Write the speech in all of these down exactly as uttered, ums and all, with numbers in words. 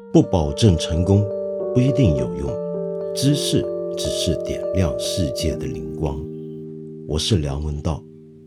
不保证成功，不一定有用，知识只是点亮世界的灵光。我是梁文道。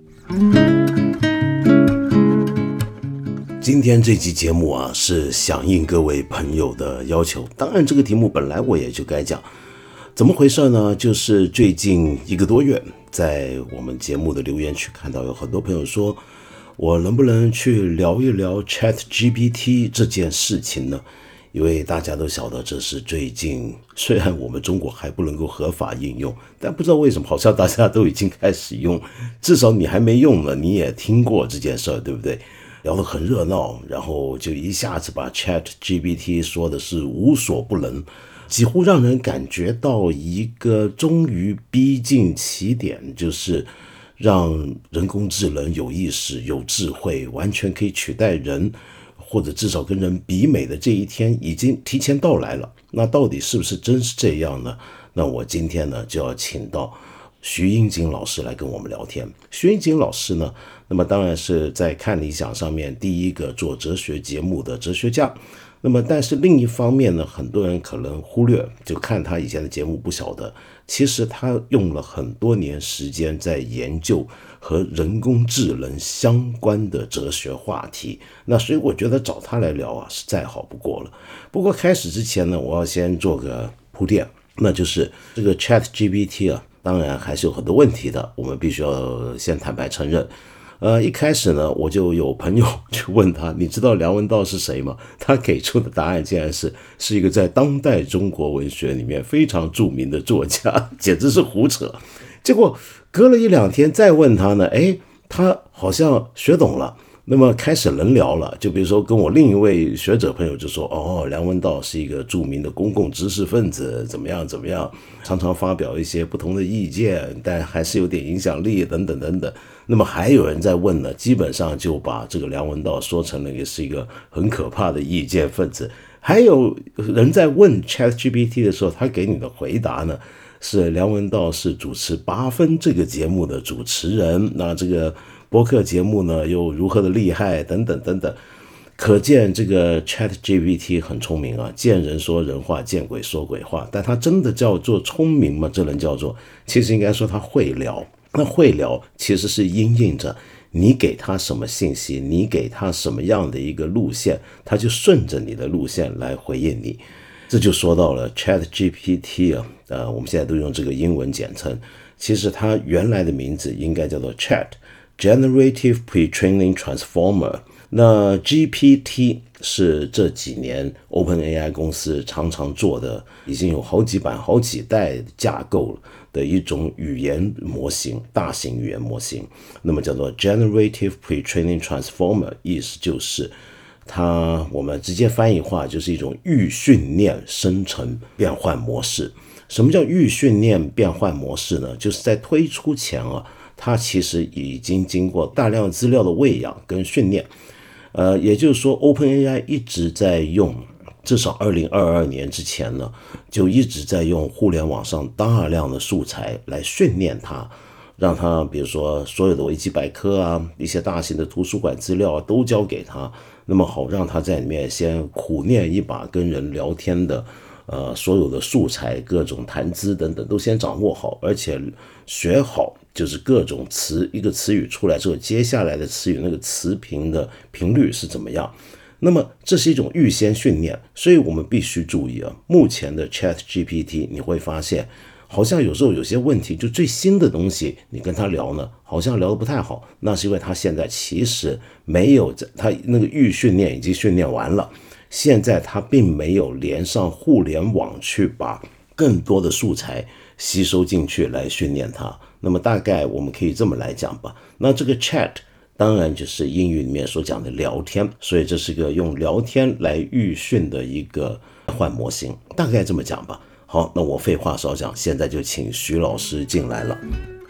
今天这期节目啊，是响应各位朋友的要求。当然这个题目本来我也就该讲。怎么回事呢？就是最近一个多月，在我们节目的留言区看到有很多朋友说，我能不能去聊一聊 Chat G P T 这件事情呢？因为大家都晓得这是最近，虽然我们中国还不能够合法应用，但不知道为什么好像大家都已经开始用，至少你还没用呢，你也听过这件事儿，对不对？聊得很热闹，然后就一下子把 Chat G P T 说的是无所不能，几乎让人感觉到一个终于逼近起点，就是让人工智能有意识、有智慧，完全可以取代人，或者至少跟人比美的这一天已经提前到来了。那到底是不是真是这样呢？那我今天呢就要请到徐英锦老师来跟我们聊天。徐英锦老师呢，那么当然是在看理想上面第一个做哲学节目的哲学家。那么但是另一方面呢，很多人可能忽略，就看他以前的节目不晓得，其实他用了很多年时间在研究和人工智能相关的哲学话题。那所以我觉得找他来聊啊，是再好不过了。不过开始之前呢，我要先做个铺垫，那就是这个 Chat G P T 啊，当然还是有很多问题的，我们必须要先坦白承认。呃，一开始呢，我就有朋友去问他，你知道梁文道是谁吗？他给出的答案竟然是是一个在当代中国文学里面非常著名的作家，简直是胡扯。结果隔了一两天再问他呢，诶，他好像学懂了，那么开始能聊了。就比如说跟我另一位学者朋友就说，哦，梁文道是一个著名的公共知识分子，怎么样怎么样，常常发表一些不同的意见，但还是有点影响力等等等等。那么还有人在问呢，基本上就把这个梁文道说成了也是一个很可怕的意见分子。还有人在问 Chat G P T 的时候，他给你的回答呢是梁文道是主持八分这个节目的主持人，那这个播客节目呢又如何的厉害等等等等。可见这个 Chat G P T 很聪明啊，见人说人话，见鬼说鬼话。但他真的叫做聪明吗？这能叫做，其实应该说他会聊。那会聊其实是因应着你给他什么信息，你给他什么样的一个路线，他就顺着你的路线来回应你。这就说到了 Chat G P T 啊，呃，我们现在都用这个英文简称，其实它原来的名字应该叫做 Chat Generative Pre-training Transformer。那 G P T 是这几年 OpenAI 公司常常做的，已经有好几版好几代架构的一种语言模型，大型语言模型。那么叫做 Generative Pre-training Transformer， 意思就是它，我们直接翻译化就是一种预训练生成变换模式。什么叫预训练变换模式呢？就是在推出前啊，它其实已经经过大量资料的喂养跟训练。呃，也就是说 OpenAI 一直在用，至少二零二二年之前呢，就一直在用互联网上大量的素材来训练它，让它比如说所有的维基百科啊，一些大型的图书馆资料啊都交给它，那么好让它在里面先苦练一把跟人聊天的呃，所有的素材，各种谈资等等都先掌握好，而且学好，就是各种词，一个词语出来之后，接下来的词语那个词频的频率是怎么样。那么这是一种预先训练，所以我们必须注意啊，目前的 Chat G P T 你会发现，好像有时候有些问题，就最新的东西，你跟他聊呢，好像聊得不太好，那是因为他现在其实没有，他那个预训练已经训练完了。现在它并没有连上互联网去把更多的素材吸收进去来训练它。那么大概我们可以这么来讲吧。那这个 chat 当然就是英语里面所讲的聊天，所以这是个用聊天来预训的一个换模型，大概这么讲吧。好，那我废话少讲，现在就请徐老师进来了。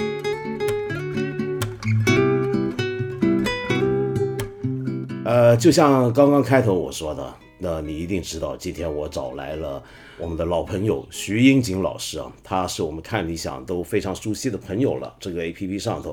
呃，就像刚刚开头我说的，那你一定知道，今天我找来了我们的老朋友徐英锦老师啊，他是我们看理想都非常熟悉的朋友了。这个 A P P 上头，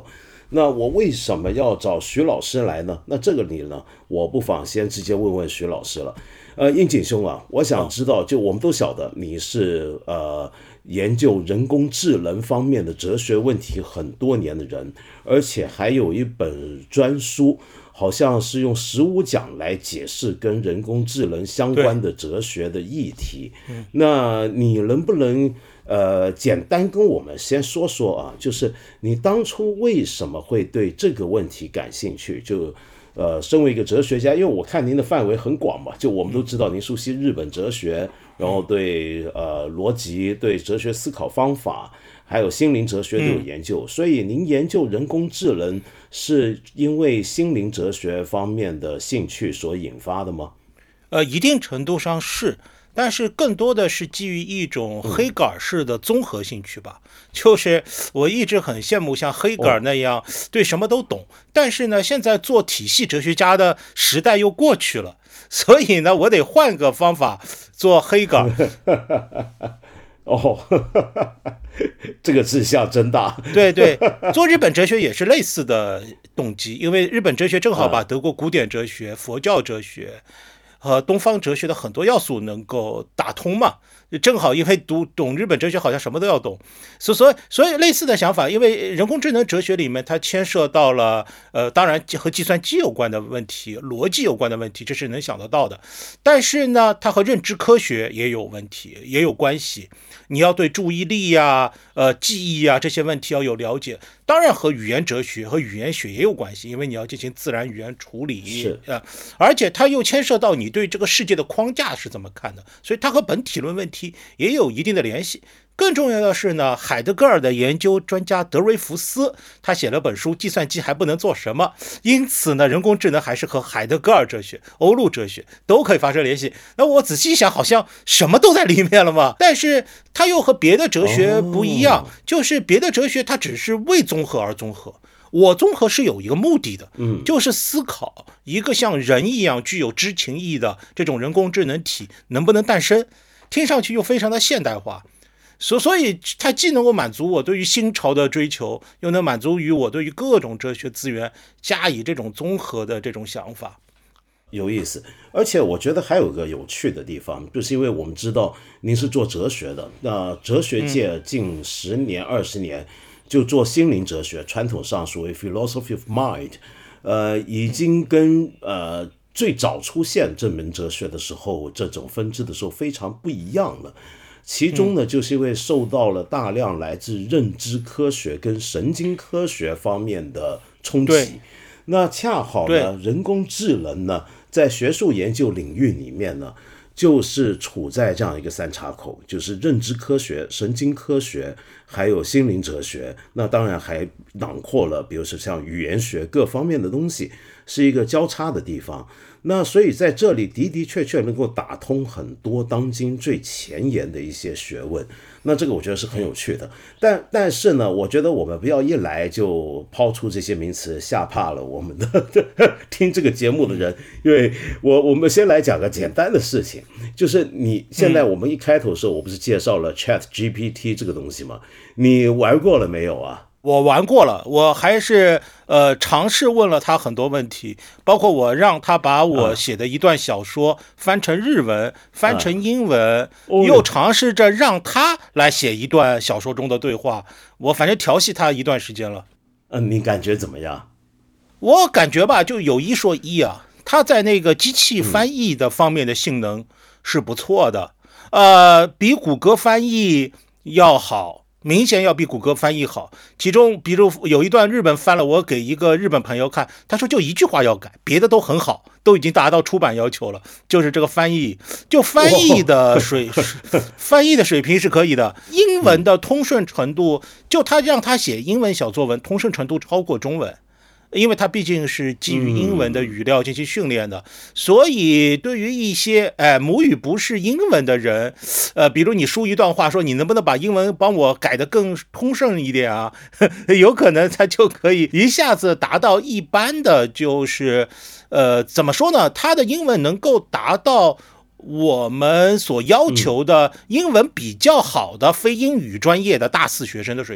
那我为什么要找徐老师来呢？那这个你呢，我不妨先直接问问徐老师了。呃，英景兄啊，我想知道，就我们都晓得你是呃研究人工智能方面的哲学问题很多年的人，而且还有一本专书，好像是用十五讲来解释跟人工智能相关的哲学的议题。那你能不能呃简单跟我们先说说啊，就是你当初为什么会对这个问题感兴趣？就呃，身为一个哲学家，因为我看您的范围很广嘛，就我们都知道您熟悉日本哲学，然后对呃逻辑、对哲学思考方法，还有心灵哲学都有研究，所以您研究人工智能是因为心灵哲学方面的兴趣所引发的吗？ 呃，一定程度上是。但是更多的是基于一种黑格尔式的综合兴趣吧，就是我一直很羡慕像黑格尔那样对什么都懂，但是呢，现在做体系哲学家的时代又过去了，所以呢，我得换个方法做黑格尔。 哦，这个志向真大。 对对，做日本哲学也是类似的动机，因为日本哲学正好把德国古典哲学、佛教哲学和东方哲学的很多要素能够打通嘛，正好因为读懂日本哲学好像什么都要懂，所所以所以类似的想法，因为人工智能哲学里面它牵涉到了呃，当然和计算机有关的问题、逻辑有关的问题，这是能想得到的。但是呢，它和认知科学也有问题，也有关系。你要对注意力呀、呃记忆呀这些问题要有了解。当然和语言哲学和语言学也有关系，因为你要进行自然语言处理， 是啊，而且它又牵涉到你对这个世界的框架是怎么看的，所以它和本体论问题也有一定的联系。更重要的是呢，海德格尔的研究专家德瑞福斯，他写了本书《计算机还不能做什么》，因此呢，人工智能还是和海德格尔哲学、欧陆哲学都可以发生联系。那我仔细想，好像什么都在里面了嘛。但是它又和别的哲学不一样，哦、就是别的哲学它只是为综合而综合。我综合是有一个目的的，嗯，就是思考一个像人一样具有知情意的这种人工智能体能不能诞生，听上去又非常的现代化。所所以它既能够满足我对于新潮的追求，又能满足于我对于各种哲学资源加以这种综合的这种想法。 有意思，而且我觉得还有个有趣的地方，就是因为我们知道您是做哲学的，那哲学界近十年、二十年就做心灵哲学，传统上所谓 philosophy of mind， 呃，已经跟呃最早出现这门哲学的时候，这种分支的时候非常不一样了。其中呢，就是因为受到了大量来自认知科学跟神经科学方面的冲击。那恰好呢，人工智能呢，在学术研究领域里面呢，就是处在这样一个三岔口，就是认知科学、神经科学，还有心灵哲学。那当然还囊括了，比如说像语言学各方面的东西，是一个交叉的地方。那所以在这里的的确确能够打通很多当今最前沿的一些学问，那这个我觉得是很有趣的。但但是呢，我觉得我们不要一来就抛出这些名词，吓怕了我们的听这个节目的人。因为我我们先来讲个简单的事情，就是你现在我们一开头的时候，我不是介绍了 Chat G P T 这个东西吗？你玩过了没有啊？ 我玩过了，我还是呃尝试问了他很多问题，包括我让他把我写的一段小说翻成日文、翻成英文，又尝试着让他来写一段小说中的对话，我反正调戏他一段时间了。 嗯，你感觉怎么样？ 我感觉吧，就有一说一啊，他在那个机器翻译的方面的性能是不错的，呃，比谷歌翻译要好。明显要比谷歌翻译好，其中比如有一段日本翻了，我给一个日本朋友看，他说就一句话要改，别的都很好，都已经达到出版要求了，就是这个翻译，就翻译的水翻译的水平是可以的，英文的通顺程度，就他让他写英文小作文，通顺程度超过中文。因为它毕竟是基于英文的语料进行训练的，嗯、所以对于一些哎母语不是英文的人，呃，比如你输一段话说你能不能把英文帮我改得更通顺一点啊？有可能他就可以一下子达到一般的，就是呃怎么说呢？他的英文能够达到我们所要求的英文比较好的非英语专业的大四学生的水平。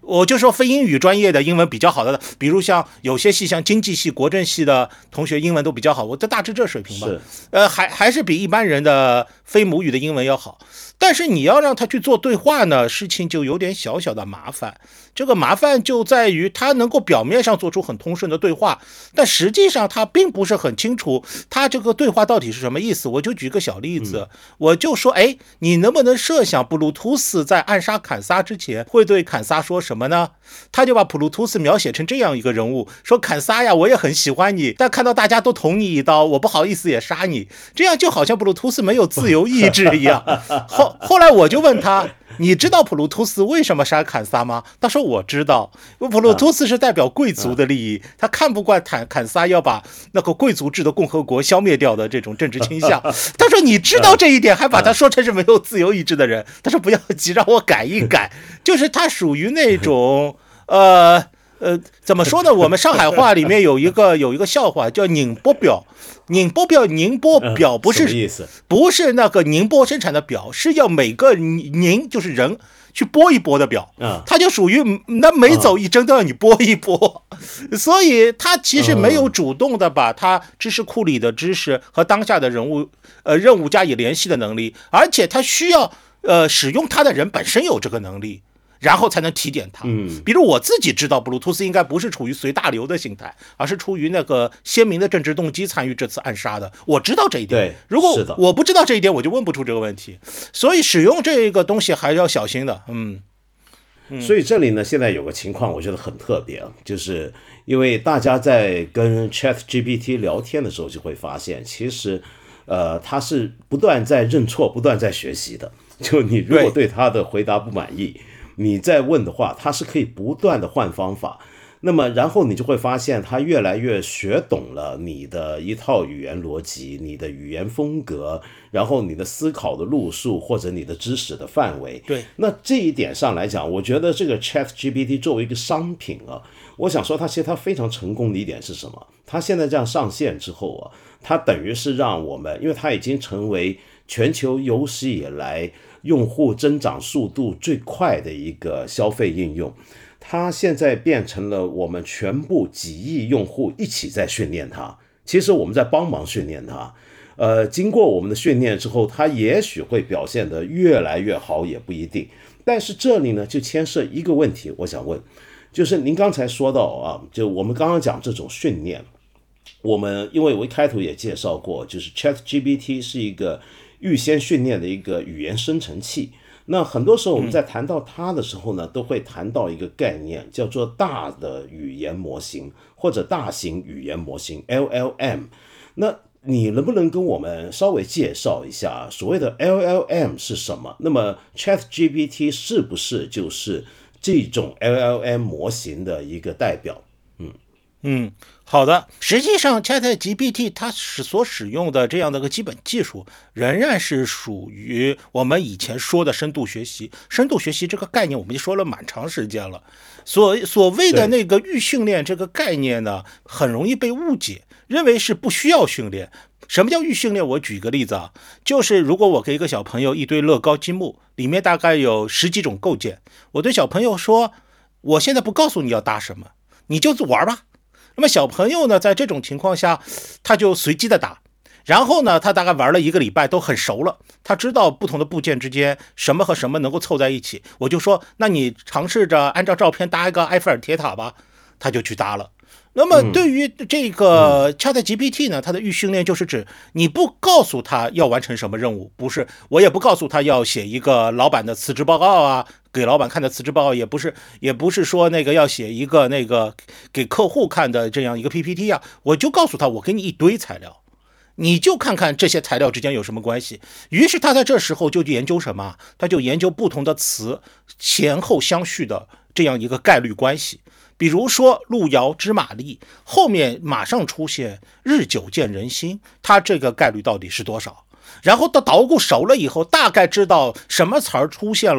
我就说非英语专业的英文比较好的，比如像有些系，像经济系、国政系的同学英文都比较好，我这大致这水平吧，呃，还还是比一般人的非母语的英文要好。但是你要让他去做对话呢，事情就有点小小的麻烦。这个麻烦就在于他能够表面上做出很通顺的对话，但实际上他并不是很清楚他这个对话到底是什么意思。我就举个小例子，嗯、我就说，哎，你能不能设想布鲁图斯在暗杀坎萨之前会对坎萨说什么呢？他就把普鲁图斯描写成这样一个人物，说坎萨呀，我也很喜欢你，但看到大家都捅你一刀，我不好意思也杀你，这样就好像布鲁图斯没有自由意志一样。后后来我就问他，你知道普鲁图斯为什么杀坎萨吗？他说我知道，普鲁图斯是代表贵族的利益，他看不惯坎坎萨要把那个贵族制的共和国消灭掉的这种政治倾向。他说你知道这一点，还把他说成是没有自由意志的人。他说不要急，让我改一改。就是他属于那种呃呃，怎么说呢？我们上海话里面有一个有一个笑话叫宁波表。宁波表，宁波表不是、嗯、 意思不是那个宁波生产的表，是要每个宁就是人去拨一拨的表，嗯，它就属于那每走一针都要你拨一拨，嗯、所以他其实没有主动的把他知识库里的知识和当下的人物呃任务加以联系的能力，而且他需要呃使用他的人本身有这个能力。然后才能提点他。嗯，比如我自己知道，布鲁图斯应该不是处于随大流的心态，而是出于那个鲜明的政治动机参与这次暗杀的。我知道这一点。 对， 如果我不知道这一点，我就问不出这个问题。所以使用这个东西还要小心的。嗯， 嗯所以这里呢，现在有个情况，我觉得很特别，就是因为大家在跟 ChatGPT 聊天的时候，就会发现，其实，呃，它是不断在认错，不断在学习的。就你如果对他的回答不满意，你再问的话，它是可以不断的换方法，那么然后你就会发现它越来越学懂了你的一套语言逻辑，你的语言风格，然后你的思考的路数或者你的知识的范围。 对， 那这一点上来讲，我觉得这个 ChatGPT 作为一个商品啊，我想说它其实它非常成功的一点是什么？它现在这样上线之后啊，它等于是让我们，因为它已经成为全球有史以来用户增长速度最快的一个消费应用，它现在变成了我们全部几亿用户一起在训练它。其实我们在帮忙训练它，呃，经过我们的训练之后，它也许会表现得越来越好，也不一定。但是这里呢，就牵涉一个问题，我想问，就是您刚才说到啊，就我们刚刚讲这种训练，我们因为我一开头也介绍过，就是 ChatGPT 是一个预先训练的一个语言生成器。那很多时候我们在谈到它的时候呢，都会谈到一个概念，叫做大的语言模型或者大型语言模型 L L M。 那你能不能跟我们稍微介绍一下所谓的 L L M 是什么？那么 ChatGPT 是不是就是这种 L L M 模型的一个代表？嗯嗯，好的。实际上 ChatGPT 它是所使用的这样的一个基本技术，仍然是属于我们以前说的深度学习。深度学习这个概念我们就说了蛮长时间了。所所谓的那个预训练这个概念呢，很容易被误解，认为是不需要训练。什么叫预训练？我举个例子啊，就是如果我给一个小朋友一堆乐高积木，里面大概有十几种构件，我对小朋友说，我现在不告诉你要搭什么，你就玩吧。那么小朋友呢，在这种情况下，他就随机的打，然后呢，他大概玩了一个礼拜都很熟了，他知道不同的部件之间什么和什么能够凑在一起。我就说，那你尝试着按照照片搭一个埃菲尔铁塔吧，他就去搭了。那么对于这个 ChatGPT 呢，它的预训练就是指你不告诉他要完成什么任务，不是，我也不告诉他要写一个老板的辞职报告啊，给老板看的辞职报告，也不是，也不是说那个要写一个那个给客户看的这样一个 P P T 啊，我就告诉他，我给你一堆材料，你就看看这些材料之间有什么关系。于是他在这时候就研究什么？他就研究不同的词前后相续的这样一个概率关系。比如说路遥知马力，后面马上出现日久见人心，它这个概率到底是多少？然后到捣鼓熟了以后，大概知道什么词儿出现了，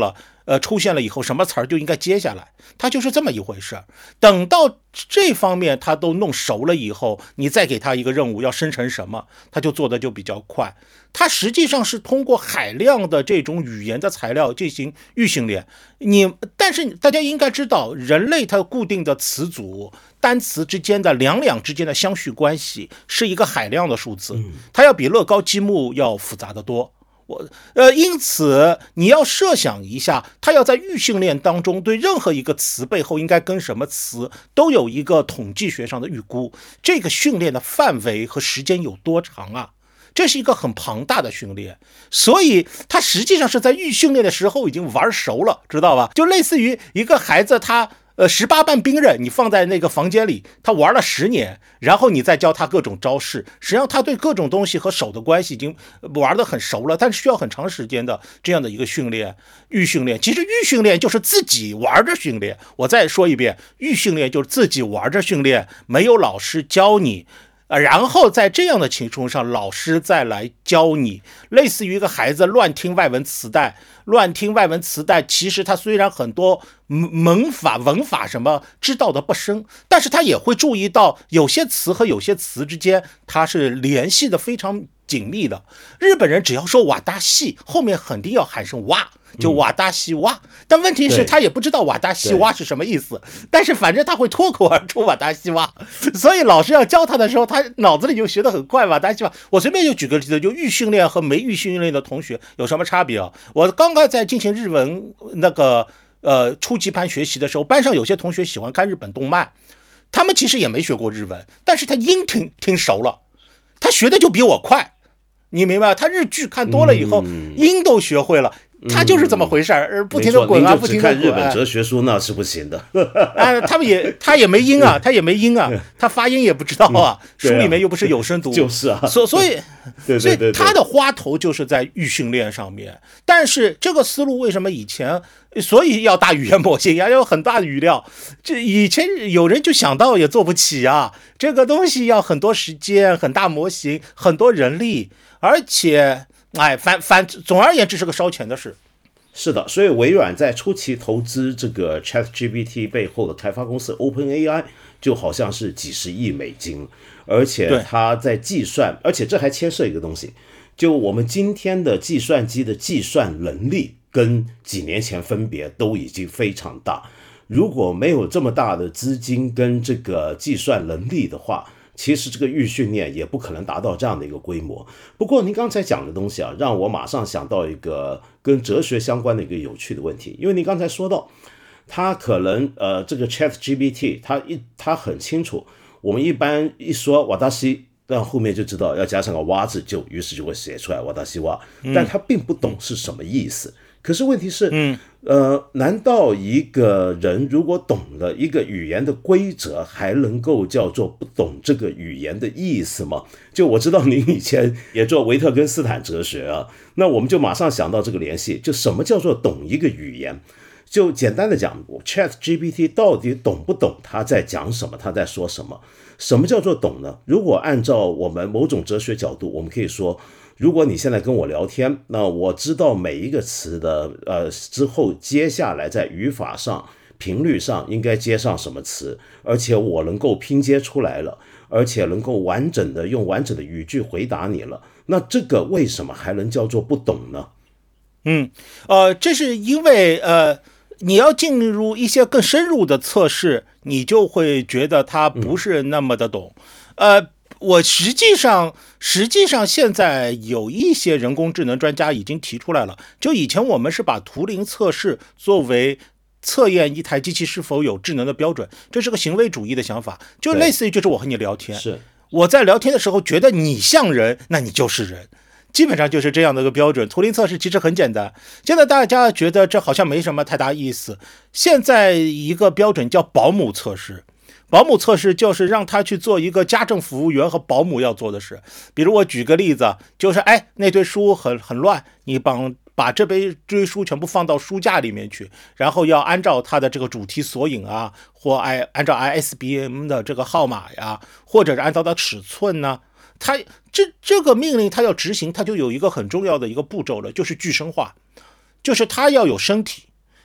呃出现了以后，什么词儿就应该接下来，它就是这么一回事儿。等到这方面他都弄熟了以后，你再给他一个任务要生成什么，他就做的就比较快。它实际上是通过海量的这种语言的材料进行预训练。你但是大家应该知道，人类它固定的词组、单词之间的两两之间的相续关系是一个海量的数字，它要比乐高积木要复杂得多。我呃，因此你要设想一下，它要在预训练当中对任何一个词背后应该跟什么词都有一个统计学上的预估，这个训练的范围和时间有多长啊？这是一个很庞大的训练，所以他实际上是在预训练的时候已经玩熟了，知道吧？就类似于一个孩子他呃十八般兵刃，你放在那个房间里，他玩了十年，然后你再教他各种招式，实际上他对各种东西和手的关系已经玩得很熟了，但是需要很长时间的这样的一个训练。预训练其实预训练就是自己玩着训练，我再说一遍，预训练就是自己玩着训练，没有老师教你。呃，然后在这样的情况上，老师再来教你，类似于一个孩子乱听外文磁带，乱听外文磁带，其实他虽然很多门法、文法什么知道的不深，但是他也会注意到有些词和有些词之间，它是联系的非常紧密的。日本人只要说瓦达西，后面肯定要喊声哇。就瓦达西哇，但问题是他也不知道瓦达西哇是什么意思，但是反正他会脱口而出瓦达西哇，所以老师要教他的时候，他脑子里就学得很快。瓦达西哇，我随便就举个例子，就预训练和没预训练的同学有什么差别啊？我刚刚在进行日文那个呃初级班学习的时候，班上有些同学喜欢看日本动漫，他们其实也没学过日文，但是他音听听熟了，他学的就比我快，你明白？他日剧看多了以后，嗯、音都学会了。他就是这么回事儿，不停的滚啊，不停的滚。 看日本哲学书那是不行的。 啊，他们也他也没音啊，他也没音啊，他发音也不知道啊，书里面又不是有声读， 就是啊。 所所以， 对对对， 他的花头就是在预训练上面。但是这个思路为什么以前，所以要大语言模型，要有很大的语料，这以前有人就想到也做不起啊。这个东西要很多时间、很大模型、很多人力，而且。哎，反反，总而言之是个烧钱的事。 是的，所以微软在初期投资这个 ChatGPT 背后的开发公司 OpenAI 就好像是几十亿美金，而且它在计算，而且这还牵涉一个东西，就我们今天的计算机的计算能力跟几年前分别都已经非常大。如果没有这么大的资金跟这个计算能力的话，其实这个预训练也不可能达到这样的一个规模。不过您刚才讲的东西啊，让我马上想到一个跟哲学相关的一个有趣的问题。因为您刚才说到，它可能呃这个 ChatGPT 它一它很清楚，我们一般一说瓦达西，那后面就知道要加上个哇字，就于是就会写出来瓦达西哇，但他并不懂是什么意思。可是问题是，嗯，呃，难道一个人如果懂了一个语言的规则，还能够叫做不懂这个语言的意思吗？就我知道您以前也做维特根斯坦哲学啊，那我们就马上想到这个联系，就什么叫做懂一个语言？就简单的讲 ，ChatGPT 到底懂不懂他在讲什么，他在说什么？什么叫做懂呢？如果按照我们某种哲学角度，我们可以说，如果你现在跟我聊天，那我知道每一个词的呃之后接下来在语法上、频率上应该接上什么词，而且我能够拼接出来了，而且能够完整的用完整的语句回答你了，那这个为什么还能叫做不懂呢？ 嗯，呃，这是因为呃。你要进入一些更深入的测试，你就会觉得它不是那么的懂。呃，我实际上，实际上现在有一些人工智能专家已经提出来了。就以前我们是把图灵测试作为测验一台机器是否有智能的标准，这是个行为主义的想法，就类似于就是我和你聊天， 是我在聊天的时候觉得你像人，那你就是人。基本上就是这样的一个标准。图灵测试其实很简单，现在大家觉得这好像没什么太大意思。现在一个标准叫保姆测试，保姆测试就是让他去做一个家政服务员和保姆要做的事。比如我举个例子，就是哎，那堆书很很乱，你帮把这杯堆书全部放到书架里面去，然后要按照它的这个主题索引啊，或按按照 I S B N 的这个号码呀，或者是按照它尺寸呢。它这这个命令它要执行，它就有一个很重要的一个步骤了，就是具身化，就是它要有身体。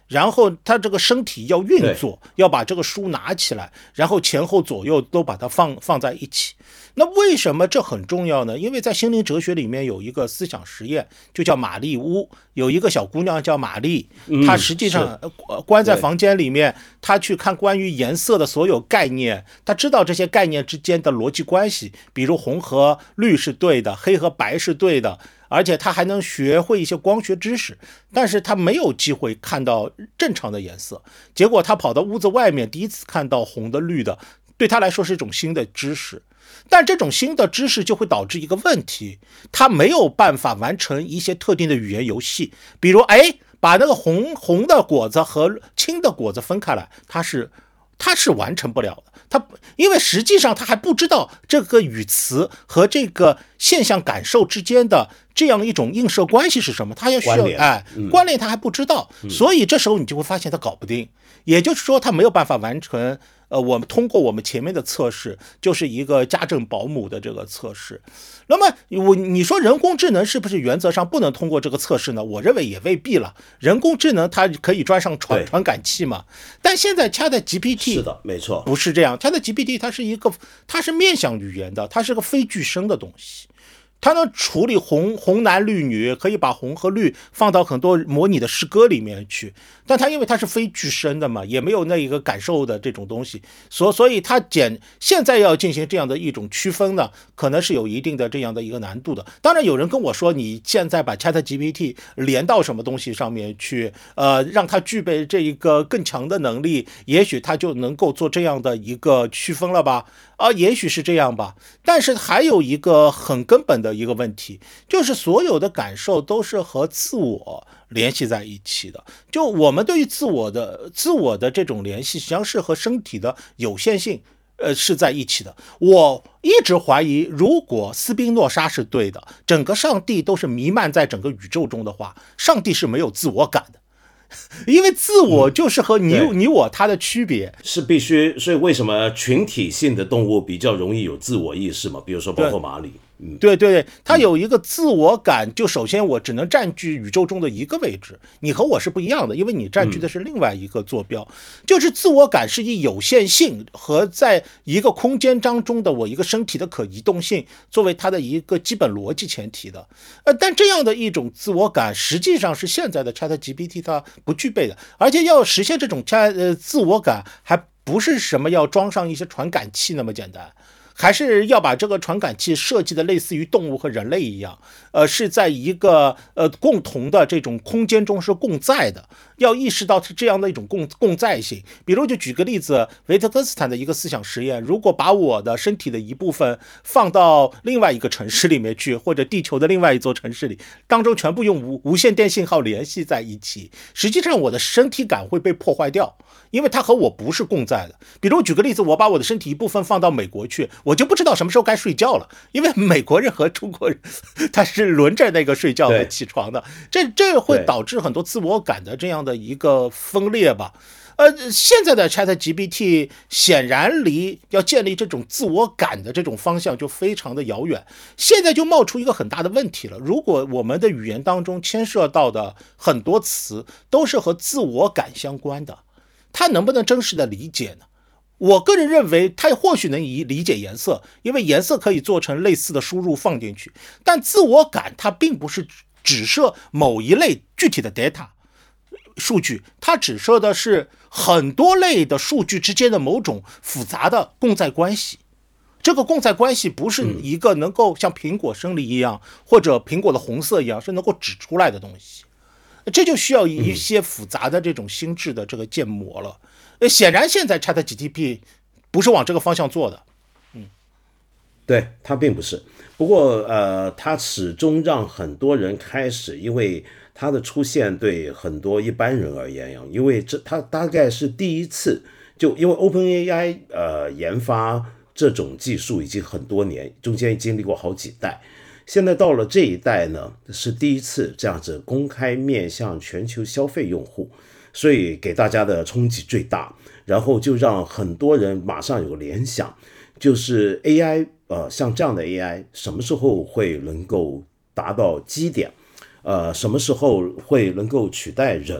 然后他这个身体要运作，要把这个书拿起来，然后前后左右都把它放放在一起。那为什么这很重要呢？因为在心灵哲学里面有一个思想实验，就叫玛丽屋，有一个小姑娘叫玛丽，她实际上关在房间里面，她去看关于颜色的所有概念，她知道这些概念之间的逻辑关系，比如红和绿是对的，黑和白是对的，而且他还能学会一些光学知识，但是他没有机会看到正常的颜色。结果他跑到屋子外面，第一次看到红的绿的，对他来说是一种新的知识。但这种新的知识就会导致一个问题，他没有办法完成一些特定的语言游戏，比如哎，把那个红红的果子和青的果子分开来，他是他是完成不了的。他因为实际上他还不知道这个语词和这个现象感受之间的这样一种映射关系是什么，他要需要哎关联他还不知道，所以这时候你就会发现他搞不定，也就是说他没有办法完成。呃，我们通过我们前面的测试，就是一个家政保姆的这个测试。那么我你说人工智能是不是原则上不能通过这个测试呢？我认为也未必了。人工智能它可以装上传传感器嘛？但现在 ChatGPT 是的，没错， 不是这样。ChatGPT 它是一个，它是面向语言的，它是个非具声的东西。它能处理红红男绿女，可以把红和绿放到很多模拟的诗歌里面去，但它因为它是非具声的嘛，也没有那一个感受的这种东西，所所以它简现在要进行这样的一种区分呢，可能是有一定的这样的一个难度的。当然有人跟我说，你现在把 ChatGPT 连到什么东西上面去，呃，让它具备这一个更强的能力，也许它就能够做这样的一个区分了吧？啊，也许是这样吧。但是还有一个很根本的一个问题，就是所有的感受都是和自我联系在一起的。就我们对于自我的自我的这种联系，实际上是和身体的有限性，呃，是在一起的。我一直怀疑，如果斯宾诺莎是对的，整个上帝都是弥漫在整个宇宙中的话，上帝是没有自我感的。因为自我就是和你、嗯、你我他的区别是必须，所以为什么群体性的动物比较容易有自我意识嘛？比如说包括马里， 嗯，对对对，它有一个自我感，就首先我只能占据宇宙中的一个位置，你和我是不一样的，因为你占据的是另外一个坐标，嗯、就是自我感是以有限性和在一个空间当中的我一个身体的可移动性作为它的一个基本逻辑前提的，呃，但这样的一种自我感实际上是现在的 ChatGPT 它不具备的，而且要实现这种呃自我感，还不是什么要装上一些传感器那么简单。还是要把这个传感器设计的类似于动物和人类一样，呃，是在一个呃共同的这种空间中是共在的，要意识到是这样的一种共共在性。比如就举个例子，维特根斯坦的一个思想实验，如果把我的身体的一部分放到另外一个城市里面去，或者地球的另外一座城市里，当中全部用无无线电信号联系在一起，实际上我的身体感会被破坏掉，因为它和我不是共在的。比如举个例子，我把我的身体一部分放到美国去，我就不知道什么时候该睡觉了，因为美国人和中国人他是轮着那个睡觉和起床的，这这会导致很多自我感的这样的一个分裂吧。呃，现在的 ChatGPT 显然离要建立这种自我感的这种方向就非常的遥远。现在就冒出一个很大的问题了，如果我们的语言当中牵涉到的很多词都是和自我感相关的，它能不能真实的理解呢？我个人认为它或许能理解颜色，因为颜色可以做成类似的输入放进去，但自我感它并不是指涉某一类具体的 data 数据，它指涉的是很多类的数据之间的某种复杂的共在关系。这个共在关系不是一个能够像苹果生理一样，或者苹果的红色一样是能够指出来的东西，这就需要一些复杂的这种心智的这个建模了。呃，显然现在 ChatGPT 不是往这个方向做的，嗯， 对，它并不是。不过，呃，它始终让很多人开始，因为它的出现对很多一般人而言，因为这它大概是第一次，就因为 OpenAI 呃研发这种技术已经很多年，中间经历过好几代。现在到了这一代呢，是第一次这样子公开面向全球消费用户，所以给大家的冲击最大，然后就让很多人马上有个联想，就是 A I 呃，像这样的 A I 什么时候会能够达到基点，呃，什么时候会能够取代人，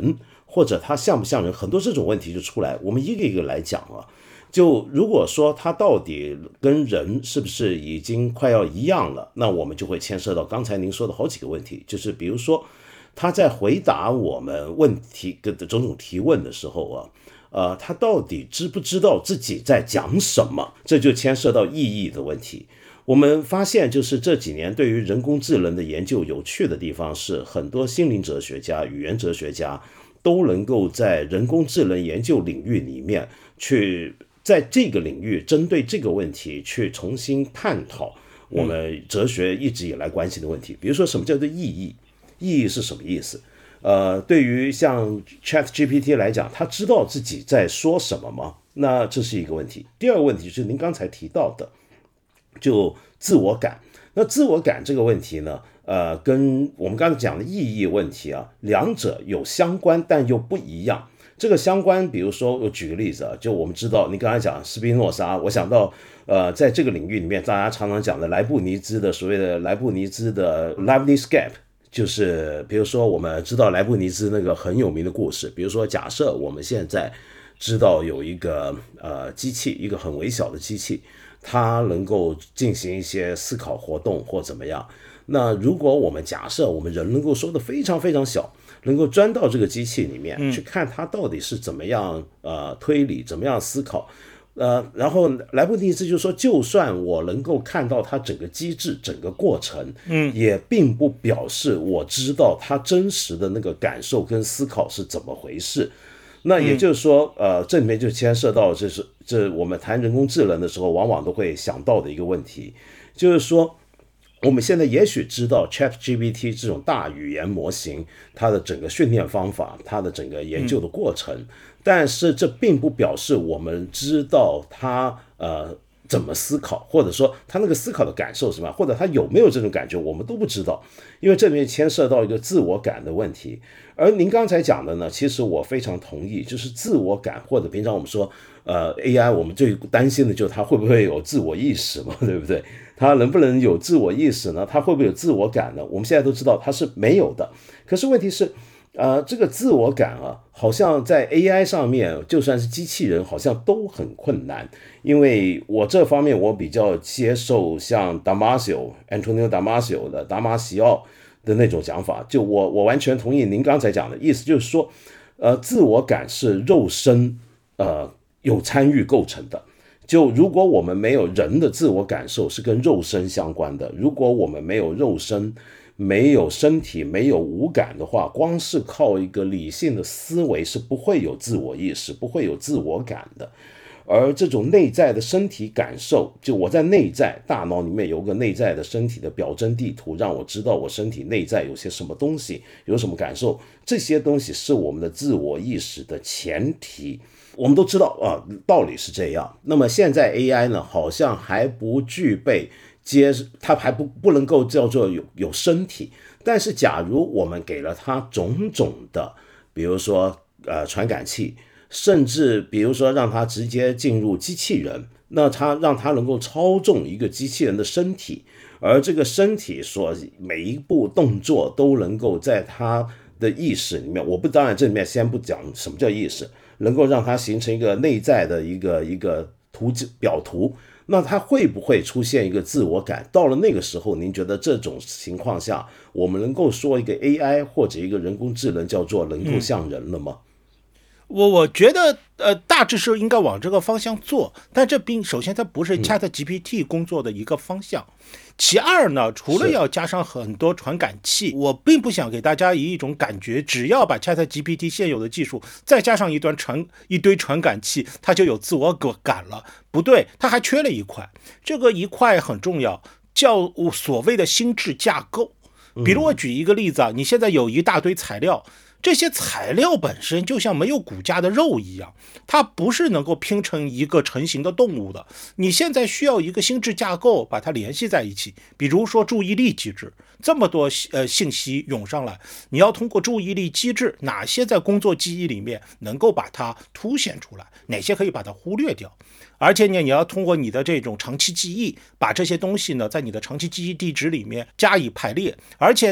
或者他像不像人，很多这种问题就出来。我们一个一个来讲啊。就如果说他到底跟人是不是已经快要一样了，那我们就会牵涉到刚才您说的好几个问题，就是比如说他在回答我们问题的种种提问的时候啊，呃，他到底知不知道自己在讲什么？这就牵涉到意义的问题。我们发现，就是这几年对于人工智能的研究有趣的地方是，很多心灵哲学家、语言哲学家都能够在人工智能研究领域里面去。在这个领域针对这个问题去重新探讨我们哲学一直以来关心的问题，比如说什么叫做意义，意义是什么意思？呃，对于像 ChatGPT 来讲，他知道自己在说什么吗？那这是一个问题。第二个问题是您刚才提到的，就自我感。那自我感这个问题呢，呃，跟我们刚才讲的意义问题啊，两者有相关，但又不一样。这个相关，比如说我举个例子啊，就我们知道，你刚才讲斯宾诺莎，我想到，呃，在这个领域里面，大家常常讲的莱布尼兹的所谓的莱布尼兹的 Leibniz gap， 就是比如说我们知道莱布尼兹那个很有名的故事，比如说假设我们现在知道有一个呃机器，一个很微小的机器，它能够进行一些思考活动或怎么样，那如果我们假设我们人能够缩得非常非常小，能够钻到这个机器里面去看它到底是怎么样呃推理，怎么样思考，呃，然后莱布尼兹就说，就算我能够看到它整个机制、整个过程，嗯，也并不表示我知道它真实的那个感受跟思考是怎么回事。那也就是说，呃，这里面就牵涉到这是这我们谈人工智能的时候，往往都会想到的一个问题，就是说。我们现在也许知道 ChatGPT 这种大语言模型，它的整个训练方法，它的整个研究的过程，嗯、但是这并不表示我们知道它呃怎么思考，或者说它那个思考的感受是什么，或者它有没有这种感觉，我们都不知道，因为这里面牵涉到一个自我感的问题。而您刚才讲的呢，其实我非常同意，就是自我感，或者平常我们说呃 A I， 我们最担心的就是它会不会有自我意识嘛，对不对？它能不能有自我意识呢？它会不会有自我感呢？我们现在都知道它是没有的。可是问题是，呃，这个自我感啊，好像在 A I 上面，就算是机器人，好像都很困难。因为我这方面我比较接受像 Damasio、Antonio Damasio 的达马西奥的那种讲法，就我我完全同意您刚才讲的意思，就是说，呃，自我感是肉身呃有参与构成的。就如果我们没有人的自我感受是跟肉身相关的，如果我们没有肉身，没有身体，没有五感的话，光是靠一个理性的思维是不会有自我意识，不会有自我感的。而这种内在的身体感受，就我在内在大脑里面有个内在的身体的表征地图，让我知道我身体内在有些什么东西，有什么感受，这些东西是我们的自我意识的前提。我们都知道啊，道理是这样。那么现在 A I 呢，好像还不具备接，它还不不能够叫做有有身体。但是假如我们给了它种种的，比如说呃传感器，甚至比如说让它直接进入机器人，那它让它能够操纵一个机器人的身体，而这个身体所每一步动作都能够在它的意识里面，我不当然这里面先不讲什么叫意识。能够让它形成一个内在的一个一个图表图，那它会不会出现一个自我感？到了那个时候，您觉得这种情况下，我们能够说一个 A I 或者一个人工智能叫做能够像人了吗？ 嗯、我我觉得呃，大致是应该往这个方向做，但这并首先它不是 ChatGPT 工作的一个方向。嗯、其二呢，除了要加上很多传感器，我并不想给大家以一种感觉，只要把 ChatGPT 现有的技术再加上一段传一堆传感器，它就有自我感了。不对，它还缺了一块，这个一块很重要，叫所谓的心智架构。比如我举一个例子啊，你现在有一大堆材料。这些材料本身就像没有骨架的肉一样，它不是能够拼成一个成型的动物的。你现在需要一个心智架构把它联系在一起，比如说注意力机制，这么多呃信息涌上来，你要通过注意力机制，哪些在工作记忆里面能够把它凸显出来，哪些可以把它忽略掉。而且呢，你要通过你的这种长期记忆，把这些东西呢，在你的长期记忆地址里面加以排列。而且呢，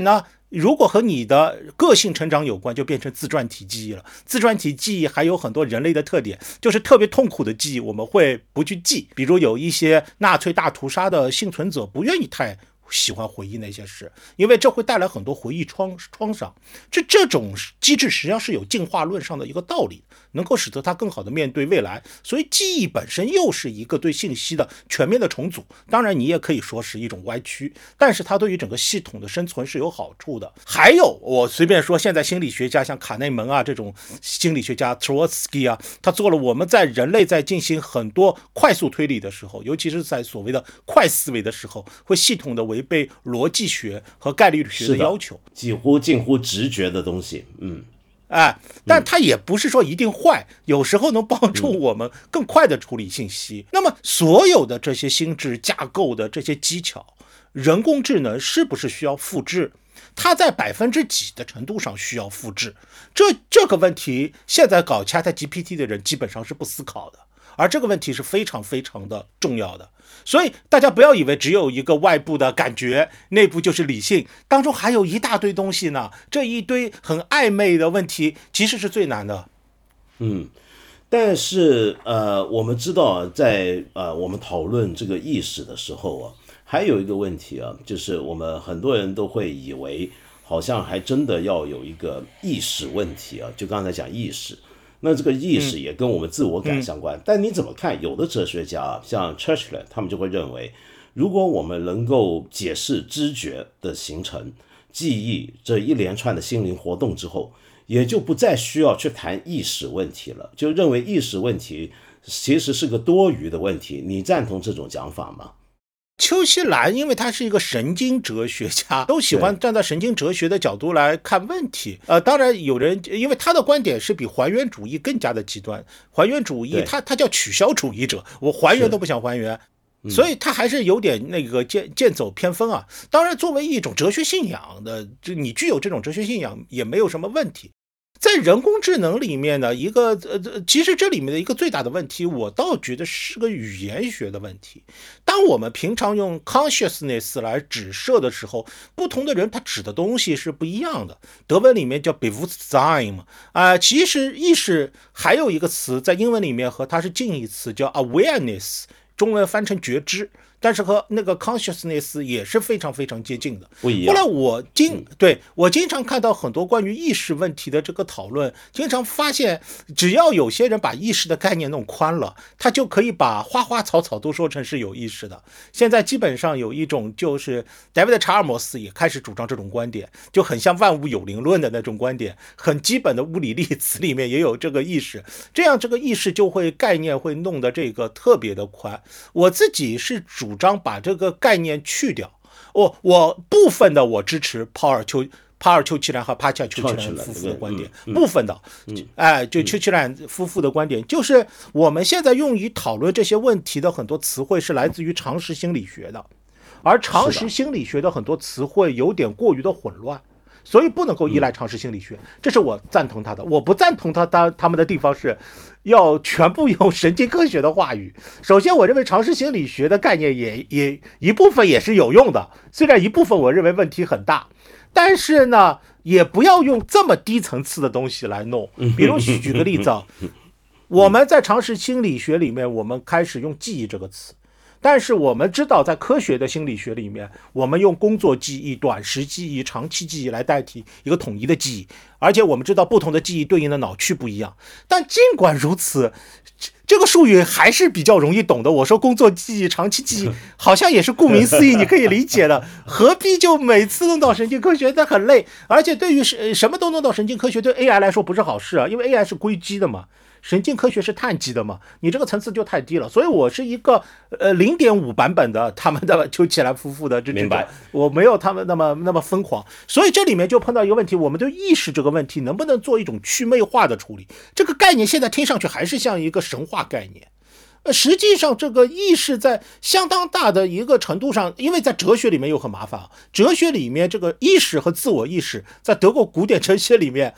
如果和你的个性成长有关，就变成自传体记忆了。自传体记忆还有很多人类的特点，就是特别痛苦的记忆我们会不去记，比如有一些纳粹大屠杀的幸存者不愿意太喜欢回忆那些事，因为这会带来很多回忆创创伤。这这种机制实际上是有进化论上的一个道理，能够使得它更好的面对未来。所以记忆本身又是一个对信息的全面的重组，当然你也可以说是一种歪曲，但是它对于整个系统的生存是有好处的。还有我随便说，现在心理学家像卡内门啊这种心理学家 Trotsky 啊，他做了我们在人类在进行很多快速推理的时候，尤其是在所谓的快思维的时候，会系统的违背逻辑学和概率学的要求， 几乎近乎直觉的东西。嗯， 哎，但它也不是说一定坏，有时候能帮助我们更快的处理信息。那么所有的这些心智架构的这些技巧，人工智能是不是需要复制？它在百分之几的程度上需要复制？这这个问题，现在搞 ChatGPT 的人基本上是不思考的，而这个问题是非常非常的重要的。所以大家不要以为只有一个外部的感觉，内部就是理性，当中还有一大堆东西呢。这一堆很暧昧的问题其实是最难的。 嗯，但是呃，我们知道在呃我们讨论这个意识的时候啊，还有一个问题啊，就是我们很多人都会以为好像还真的要有一个意识问题啊，就刚才讲意识。那这个意识也跟我们自我感相关，嗯嗯、但你怎么看？有的哲学家像 Churchland， 他们就会认为，如果我们能够解释知觉的形成、记忆这一连串的心灵活动之后，也就不再需要去谈意识问题了，就认为意识问题其实是个多余的问题。你赞同这种讲法吗？ 邱锡兰因为他是一个神经哲学家，都喜欢站在神经哲学的角度来看问题。呃，当然有人因为他的观点是比还原主义更加的极端，还原主义他他叫取消主义者，我还原都不想还原，所以他还是有点那个剑剑走偏锋啊。当然，作为一种哲学信仰的，就你具有这种哲学信仰也没有什么问题。在人工智能里面呢，一个呃，其实这里面的一个最大的问题，我倒觉得是个语言学的问题。当我们平常用 consciousness 来指涉的时候，不同的人他指的东西是不一样的。德文里面叫 Bewusstsein 嘛，啊、呃，其实意识还有一个词在英文里面和它是近义词叫 awareness， 中文翻成觉知。但是和那个 consciousness 也是非常非常接近的， 不一样。 后来我经对我经常看到很多关于意识问题的这个讨论，经常发现，只要有些人把意识的概念弄宽了，他就可以把花花草草都说成是有意识的。现在基本上有一种就是 David 查尔摩斯也开始主张这种观点，就很像万物有灵论的那种观点，很基本的物理粒子里面也有这个意识，这样这个意识就会概念会弄得这个特别的宽。我自己是主主张把这个概念去掉，我我部分的我支持帕尔丘帕尔丘奇兰和帕恰丘奇兰夫妇的观点，嗯嗯、部分的，嗯、哎，就丘奇兰夫妇的观点，就是我们现在用于讨论这些问题的很多词汇是来自于常识心理学的，而常识心理学的很多词汇有点过于的混乱。所以不能够依赖常识心理学，这是我赞同他的。我不赞同他他他们的地方是要全部用神经科学的话语。首先，我认为常识心理学的概念也也一部分也是有用的，虽然一部分我认为问题很大，但是呢，也不要用这么低层次的东西来弄。比如举个例子啊，我们在常识心理学里面，我们开始用记忆这个词。但是我们知道，在科学的心理学里面，我们用工作记忆、短时记忆、长期记忆来代替一个统一的记忆，而且我们知道不同的记忆对应的脑区不一样。但尽管如此，这个术语还是比较容易懂的。我说工作记忆、长期记忆，好像也是顾名思义，你可以理解的。何必就每次弄到神经科学，那很累。而且对于什么都弄到神经科学，对 A I 来说不是好事啊，因为 A I 是硅基的嘛。神经科学是碳基的嘛，你这个层次就太低了，所以我是一个呃 零点五 版本的他们的丘奇兰夫妇的这种，我没有他们那么那么疯狂，所以这里面就碰到一个问题，我们对意识这个问题能不能做一种去魅化的处理？这个概念现在听上去还是像一个神话概念。呃，实际上这个意识在相当大的一个程度上，因为在哲学里面又很麻烦啊，哲学里面这个意识和自我意识在德国古典哲学里面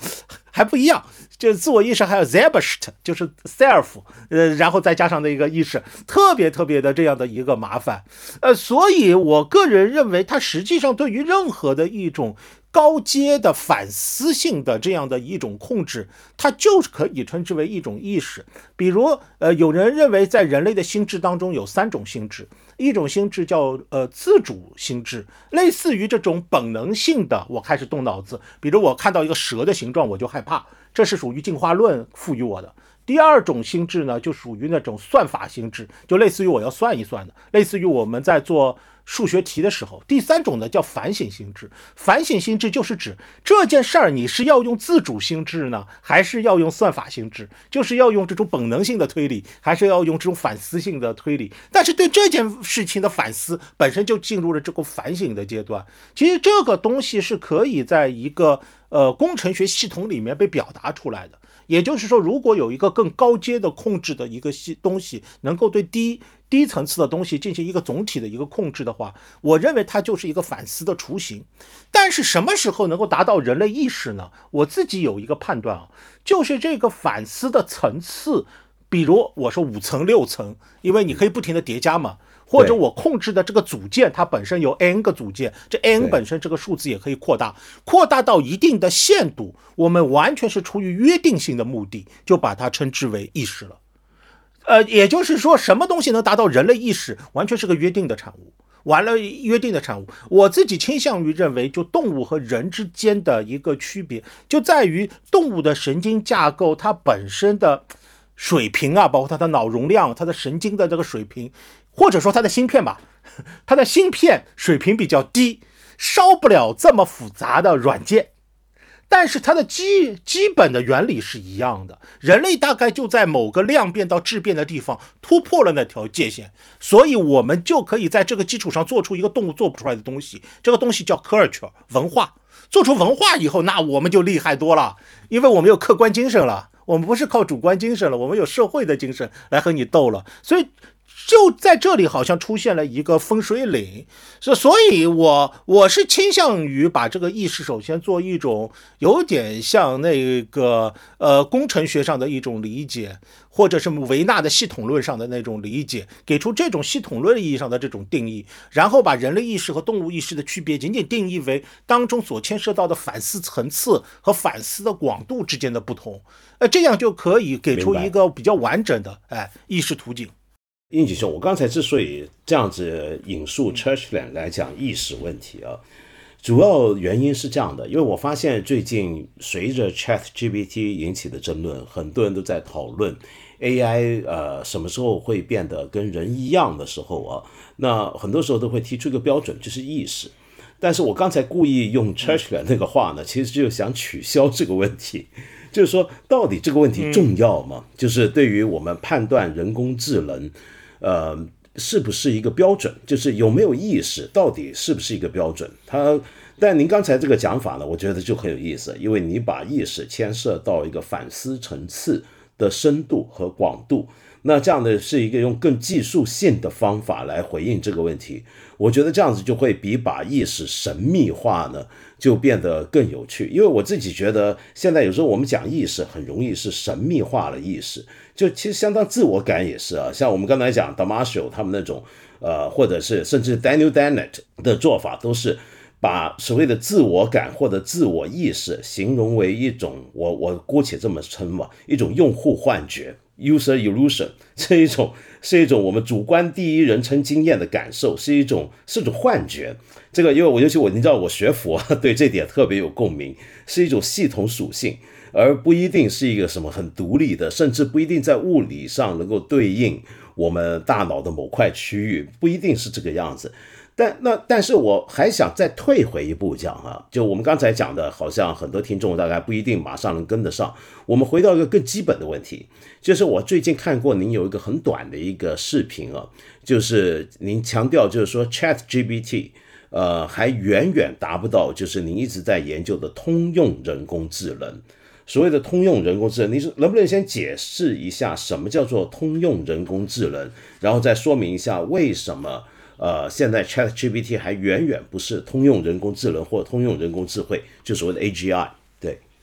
还不一样，就自我意识还有 Selbst 就是 self， 呃，然后再加上那个意识，特别特别的这样的一个麻烦，呃，所以我个人认为，它实际上对于任何的一种高阶的反思性的这样的一种控制，它就是可以称之为一种意识。比如，呃，有人认为在人类的心智当中有三种心智，一种心智叫呃自主心智，类似于这种本能性的，我开始动脑子，比如我看到一个蛇的形状我就害怕，这是属于进化论赋予我的。第二种心智呢，就属于那种算法心智，就类似于我要算一算的，类似于我们在做数学题的时候。第三种呢叫反省心智，反省心智就是指这件事儿你是要用自主心智呢，还是要用算法心智，就是要用这种本能性的推理，还是要用这种反思性的推理。但是对这件事情的反思本身就进入了这个反省的阶段。其实这个东西是可以在一个呃工程学系统里面被表达出来的。也就是说，如果有一个更高阶的控制的一个东西，能够对低低层次的东西进行一个总体的一个控制的话，我认为它就是一个反思的雏形。但是什么时候能够达到人类意识呢？我自己有一个判断啊，就是这个反思的层次，比如我说五层六层，因为你可以不停的叠加嘛。或者我控制的这个组件它本身有 n 个组件，这 n 本身这个数字也可以扩大，扩大到一定的限度，我们完全是出于约定性的目的，就把它称之为意识了。呃，也就是说，什么东西能达到人类意识，完全是个约定的产物。完了，约定的产物，我自己倾向于认为，就动物和人之间的一个区别，就在于动物的神经架构它本身的水平啊，包括它的脑容量、它的神经的这个水平。或者说它的芯片吧，它的芯片水平比较低，烧不了这么复杂的软件，但是它的基基本的原理是一样的。人类大概就在某个量变到质变的地方突破了那条界限，所以我们就可以在这个基础上做出一个动物做不出来的东西，这个东西叫 culture 文化。做出文化以后，那我们就厉害多了，因为我们有客观精神了，我们不是靠主观精神了，我们有社会的精神来和你斗了，所以就在这里好像出现了一个分水岭，所以我我是倾向于把这个意识首先做一种有点像那个呃工程学上的一种理解，或者是维纳的系统论上的那种理解，给出这种系统论意义上的这种定义，然后把人类意识和动物意识的区别仅仅定义为当中所牵涉到的反思层次和反思的广度之间的不同，呃，这样就可以给出一个比较完整的哎意识图景。 应景兄，我刚才之所以这样子引述 Churchland 来讲意识问题啊，主要原因是这样的，因为我发现最近随着 ChatGPT 引起的争论，很多人都在讨论 A I 呃什么时候会变得跟人一样的时候啊，那很多时候都会提出一个标准，就是意识。但是我刚才故意用 Churchland 那个话呢，其实就是想取消这个问题。就是说，到底这个问题重要吗？嗯、就是对于我们判断人工智能，呃，是不是一个标准？就是有没有意识，到底是不是一个标准？它，但您刚才这个讲法呢，我觉得就很有意思，因为你把意识牵涉到一个反思层次的深度和广度。那这样的是一个用更技术性的方法来回应这个问题，我觉得这样子就会比把意识神秘化呢就变得更有趣。因为我自己觉得现在有时候我们讲意识很容易是神秘化了意识，就其实相当自我感也是啊，像我们刚才讲 Damasio 他们那种呃，或者是甚至 Daniel Dennett 的做法，都是把所谓的自我感或者自我意识形容为一种我我姑且这么称吧，一种用户幻觉，user illusion， 是一种是一种我们主观第一人称经验的感受，是一种是一种幻觉。这个因为我尤其我你知道我学佛，对这点特别有共鸣，是一种系统属性，而不一定是一个什么很独立的，甚至不一定在物理上能够对应我们大脑的某块区域，不一定是这个样子。但那但是我还想再退回一步讲啊，就我们刚才讲的，好像很多听众大概不一定马上能跟得上。我们回到一个更基本的问题，就是我最近看过您有一个很短的一个视频啊，就是您强调就是说 ChatGPT 呃还远远达不到就是您一直在研究的通用人工智能。所谓的通用人工智能，你能不能先解释一下什么叫做通用人工智能，然后再说明一下为什么呃，现在 ChatGPT 还远远不是通用人工智能或通用人工智慧，就所谓的 A G I。 对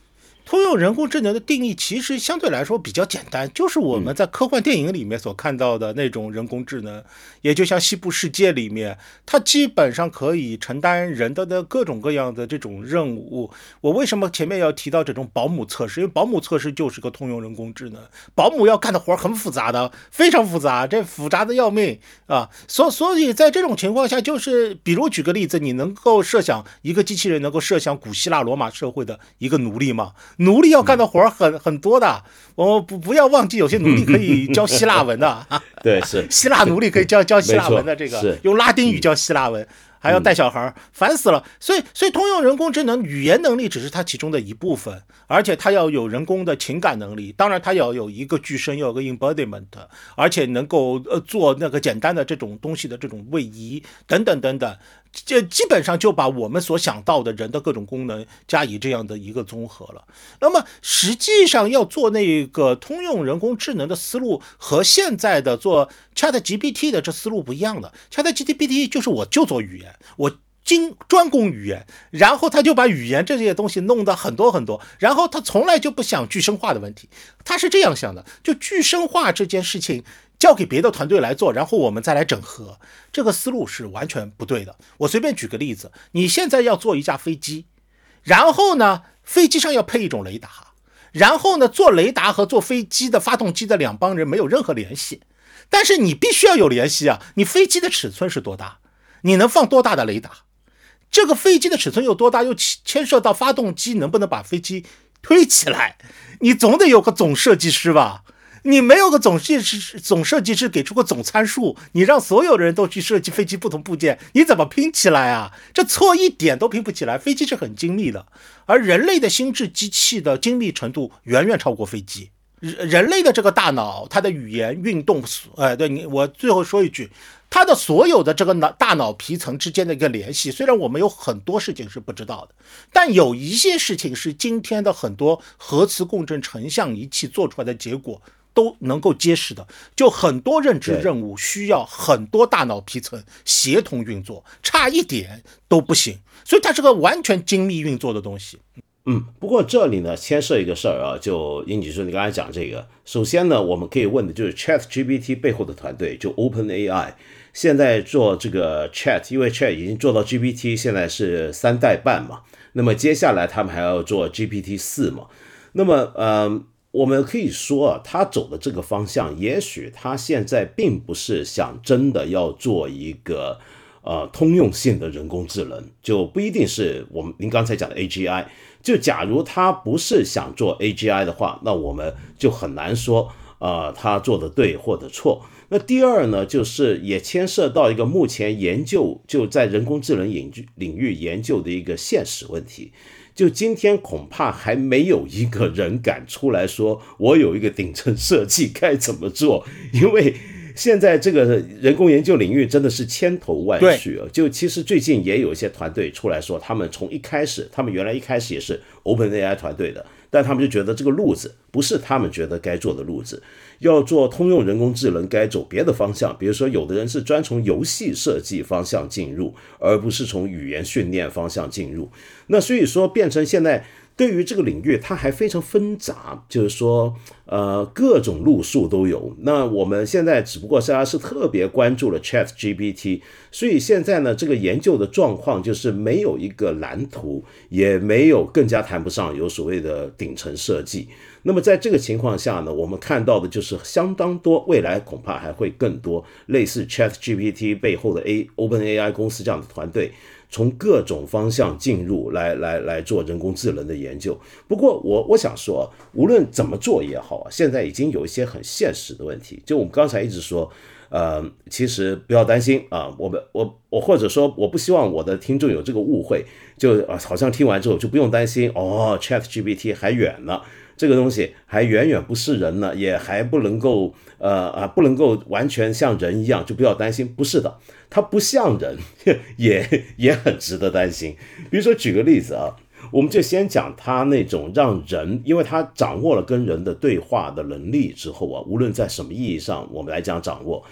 通用人工智能的定义其实相对来说比较简单，就是我们在科幻电影里面所看到的那种人工智能，也就像西部世界里面，它基本上可以承担人的的各种各样的这种任务。我为什么前面要提到这种保姆测试？因为保姆测试就是个通用人工智能，保姆要干的活很复杂的，非常复杂，这复杂的要命啊！所所以在这种情况下，就是比如举个例子，你能够设想一个机器人能够设想古希腊罗马社会的一个奴隶吗？奴隶要干的活儿很很多的，我不不要忘记，有些奴隶可以教希腊文的， 对，是希腊奴隶可以教教希腊文的，这个用拉丁语教希腊文，还要带小孩，烦死了。所以，所以通用人工智能语言能力只是它其中的一部分，而且它要有人工的情感能力，当然它要有一个具身，要有个 embodiment， 而且能够呃做那个简单的这种东西的这种位移等等等等。这基本上就把我们所想到的人的各种功能加以这样的一个综合了。那么实际上要做那个通用人工智能的思路和现在的做 ChatGPT 的这思路不一样的。ChatGPT 就是我就做语言，我精专攻语言，然后他就把语言这些东西弄得很多很多，然后他从来就不想具身化的问题。他是这样想的，就具身化这件事情交给别的团队来做，然后我们再来整合，这个思路是完全不对的。我随便举个例子，你现在要做一架飞机，然后呢，飞机上要配一种雷达，然后呢，做雷达和做飞机的发动机的两帮人没有任何联系，但是你必须要有联系啊！你飞机的尺寸是多大？你能放多大的雷达？这个飞机的尺寸有多大，又牵涉到发动机能不能把飞机推起来，你总得有个总设计师吧？你没有个总设计师，总设计师给出个总参数，你让所有的人都去设计飞机不同部件，你怎么拼起来啊？这错一点都拼不起来。飞机是很精密的，而人类的心智机器的精密程度远远超过飞机。人类的这个大脑，它的语言运动，哎，对你，我最后说一句，它的所有的这个脑大脑皮层之间的一个联系，虽然我们有很多事情是不知道的，但有一些事情是今天的很多核磁共振成像仪器做出来的结果都能够揭示的。就很多认知任务需要很多大脑皮层协同运作，差一点都不行，所以它是个完全精密运作的东西。 嗯，不过这里呢牵涉一个事儿啊，就英吉说你刚才讲这个，首先呢，我们可以问的就是 ChatGPT 背后的团队，就 OpenAI， 现在做这个 Chat， 因为 Chat 已经做到 G P T 现在是三代半嘛，那么接下来他们还要做 G P T 四嘛，那么呃，我们可以说啊，他走的这个方向，也许他现在并不是想真的要做一个呃通用性的人工智能，就不一定是我们您刚才讲的 A G I。就假如他不是想做 A G I 的话，那我们就很难说呃他做的对或者错。那第二呢，就是也牵涉到一个目前研究就在人工智能领域研究的一个现实问题。就今天恐怕还没有一个人敢出来说我有一个顶层设计该怎么做，因为现在这个人工研究领域真的是千头万绪啊！就其实最近也有一些团队出来说，他们从一开始，他们原来一开始也是 OpenAI 团队的，但他们就觉得这个路子不是他们觉得该做的路子，要做通用人工智能该走别的方向，比如说有的人是专从游戏设计方向进入，而不是从语言训练方向进入。那所以说变成现在对于这个领域它还非常纷杂，就是说呃各种路数都有。那我们现在只不过是还是特别关注了 ChatGPT， 所以现在呢这个研究的状况就是没有一个蓝图，也没有，更加谈不上有所谓的顶层设计。那么在这个情况下呢，我们看到的就是相当多，未来恐怕还会更多类似 ChatGPT 背后的 A OpenAI 公司这样的团队，从各种方向进入来来来做人工智能的研究。不过我我想说，无论怎么做也好啊，现在已经有一些很现实的问题。就我们刚才一直说，呃，其实不要担心啊，我们我我或者说我不希望我的听众有这个误会，就啊好像听完之后就不用担心哦 ，ChatGPT 还远呢。这个东西还远远不是人呢，也还不能够呃啊不能够完全像人一样，就不要担心。不是的，它不像人，也也很值得担心。比如说举个例子啊，我们就先讲它那种让人，因为它掌握了跟人的对话的能力之后啊，无论在什么意义上我们来讲掌握，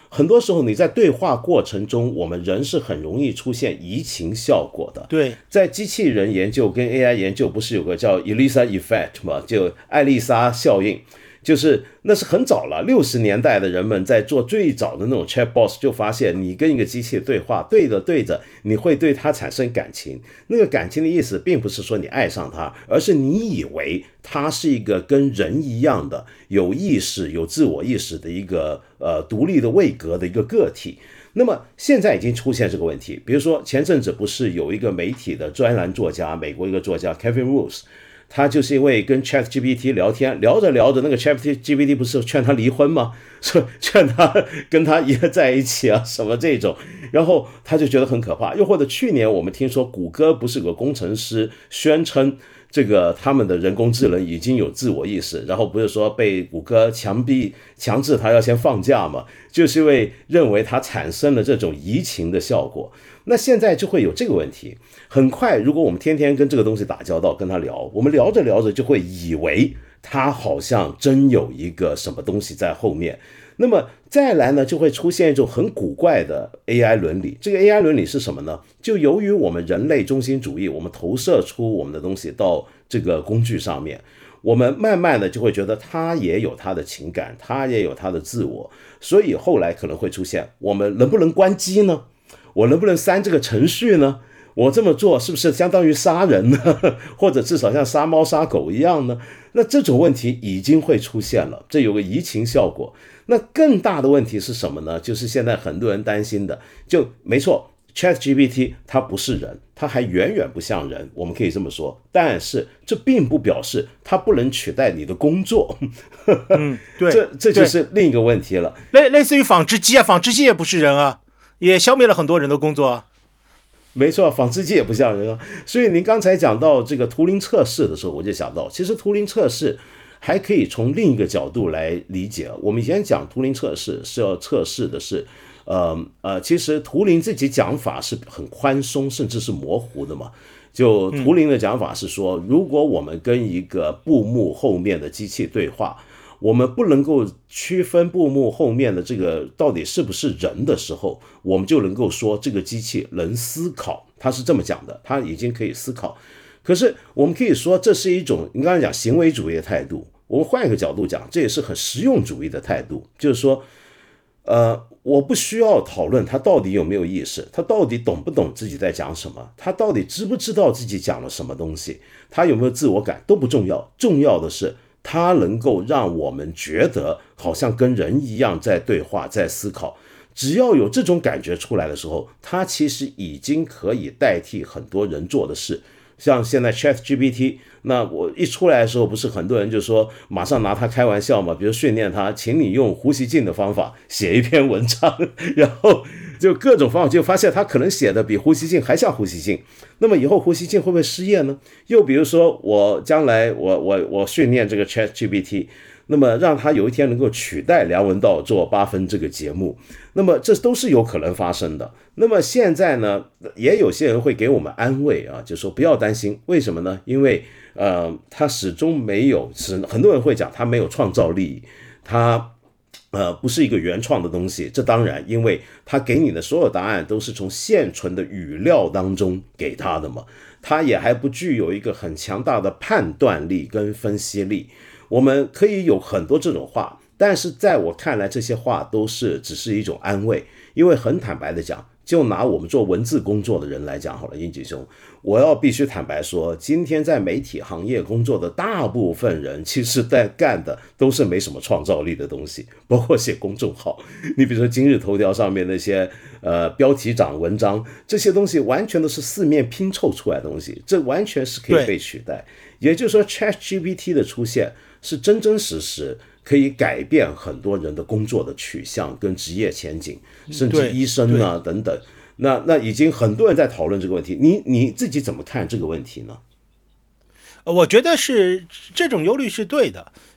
很多时候你在对话过程中，我们人是很容易出现移情效果的。 对， 在机器人研究跟 A I 研究不是有个叫 Elisa Effect 吗？就艾丽莎效应。就是那是很早了，六十年代的人们在做最早的那种 chatbot 就发现，你跟一个机器对话，对着对着，你会对它产生感情。那个感情的意思，并不是说你爱上它，而是你以为它是一个跟人一样的有意识、有自我意识的一个呃独立的位格的一个个体。那么现在已经出现这个问题，比如说前阵子不是有一个媒体的专栏作家，美国一个作家 Kevin Rose。他就是因为跟 ChatGPT 聊天，聊着聊着，那个 ChatGPT 不是劝他离婚吗？说劝他跟他一个在一起啊，什么这种，然后他就觉得很可怕。又或者去年我们听说谷歌不是有个工程师宣称这个他们的人工智能已经有自我意识，然后不是说被谷歌强逼强制他要先放假嘛，就是因为认为他产生了这种移情的效果。那现在就会有这个问题，很快如果我们天天跟这个东西打交道，跟他聊，我们聊着聊着就会以为他好像真有一个什么东西在后面。那么再来呢，就会出现一种很古怪的 A I 伦理。这个 A I 伦理是什么呢？就由于我们人类中心主义，我们投射出我们的东西到这个工具上面，我们慢慢的就会觉得他也有他的情感，他也有他的自我，所以后来可能会出现，我们能不能关机呢？我能不能删这个程序呢？我这么做是不是相当于杀人呢？或者至少像杀猫杀狗一样呢？那这种问题已经会出现了，这有个移情效果。那更大的问题是什么呢？就是现在很多人担心的，就没错 ChatGPT 它不是人，它还远远不像人，我们可以这么说，但是这并不表示它不能取代你的工作。 嗯，对， 这这就是另一个问题了。 类类似于纺织机啊，纺织机也不是人啊，也消灭了很多人的工作啊。 没错，纺织机也不像人啊。所以您刚才讲到这个图灵测试的时候，我就想到，其实图灵测试还可以从另一个角度来理解。我们以前讲图灵测试是要测试的是，呃呃，其实图灵自己讲法是很宽松，甚至是模糊的嘛。就图灵的讲法是说，如果我们跟一个布幕后面的机器对话，我们不能够区分布幕后面的这个到底是不是人的时候，我们就能够说这个机器能思考，它是这么讲的，它已经可以思考。可是我们可以说这是一种你刚才讲行为主义的态度，我们换一个角度讲，这也是很实用主义的态度，就是说呃，我不需要讨论他到底有没有意识，他到底懂不懂自己在讲什么，他到底知不知道自己讲了什么东西，他有没有自我感都不重要，重要的是它能够让我们觉得好像跟人一样在对话，在思考。只要有这种感觉出来的时候，它其实已经可以代替很多人做的事。像现在 ChatGPT， 那我一出来的时候，不是很多人就说马上拿它开玩笑嘛，比如训练它，请你用胡锡进的方法写一篇文章，然后就各种方法，就发现他可能写的比胡锡进还像胡锡进。那么以后胡锡进会不会失业呢？又比如说我将来我我我训练这个 ChatGPT， 那么让他有一天能够取代梁文道做八分这个节目，那么这都是有可能发生的。那么现在呢，也有些人会给我们安慰啊，就说不要担心，为什么呢？因为呃，他始终没有，很多人会讲他没有创造力，他呃不是一个原创的东西。这当然，因为他给你的所有答案都是从现存的语料当中给他的嘛，他也还不具有一个很强大的判断力跟分析力。我们可以有很多这种话，但是在我看来，这些话都是只是一种安慰，因为很坦白的讲，就拿我们做文字工作的人来讲好了，英吉兄，我要必须坦白说，今天在媒体行业工作的大部分人，其实在干的都是没什么创造力的东西，包括写公众号，你比如说今日头条上面那些呃标题党文章，这些东西完全都是四面拼凑出来的东西，这完全是可以被取代。也就是说 ChatGPT 的出现是真真实实可以改变很多人的工作的取向跟职业前景，甚至医生啊等等。那那已经很多人在讨论这个问题，你你自己怎么看这个问题呢？ 我觉得是这种忧虑是对的，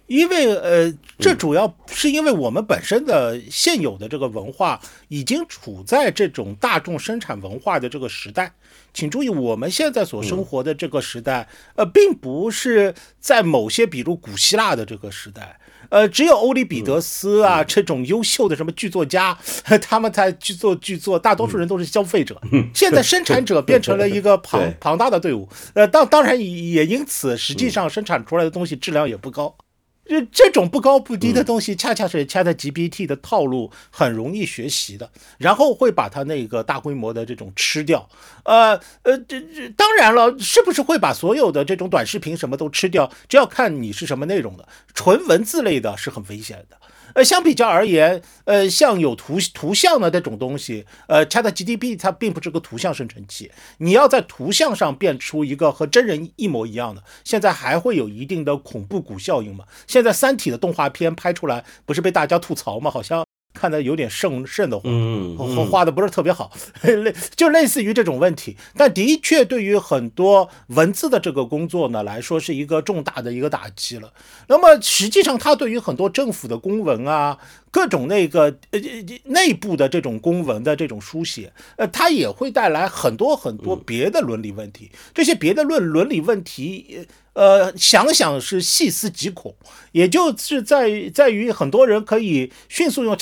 因为呃，这主要是因为我们本身的现有的这个文化已经处在这种大众生产文化的这个时代。请注意，我们现在所生活的这个时代，呃，并不是在某些比如古希腊的这个时代。呃，只有欧里彼得斯啊、嗯、这种优秀的什么剧作家，他们才去做剧作，大多数人都是消费者。嗯、现在生产者变成了一个庞庞大的队伍，呃，当当然也因此，实际上生产出来的东西质量也不高。这这种不高不低的东西，恰恰是 ChatGPT 的套路很容易学习的，然后会把它那个大规模的这种吃掉。呃呃，这这当然了，是不是会把所有的这种短视频什么都吃掉？这要看你是什么内容的，纯文字类的是很危险的。呃，相比较而言，呃，像有图图像的这种东西，呃 ，ChatGPT 它并不是个图像生成器，你要在图像上变出一个和真人一模一样的，现在还会有一定的恐怖谷效应嘛？现在《三体》的动画片拍出来，不是被大家吐槽吗？好像看得有点瘆瘆得慌，嗯嗯，画的不是特别好，就类似于这种问题。但的确，对于很多文字的这个工作呢来说，是一个重大的一个打击了。那么实际上，它对于很多政府的公文啊，各种那个呃内部的这种公文的这种书写，呃，它也会带来很多很多别的伦理问题。这些别的论伦理问题，呃，想想是细思极恐，也就是在在于很多人可以迅速用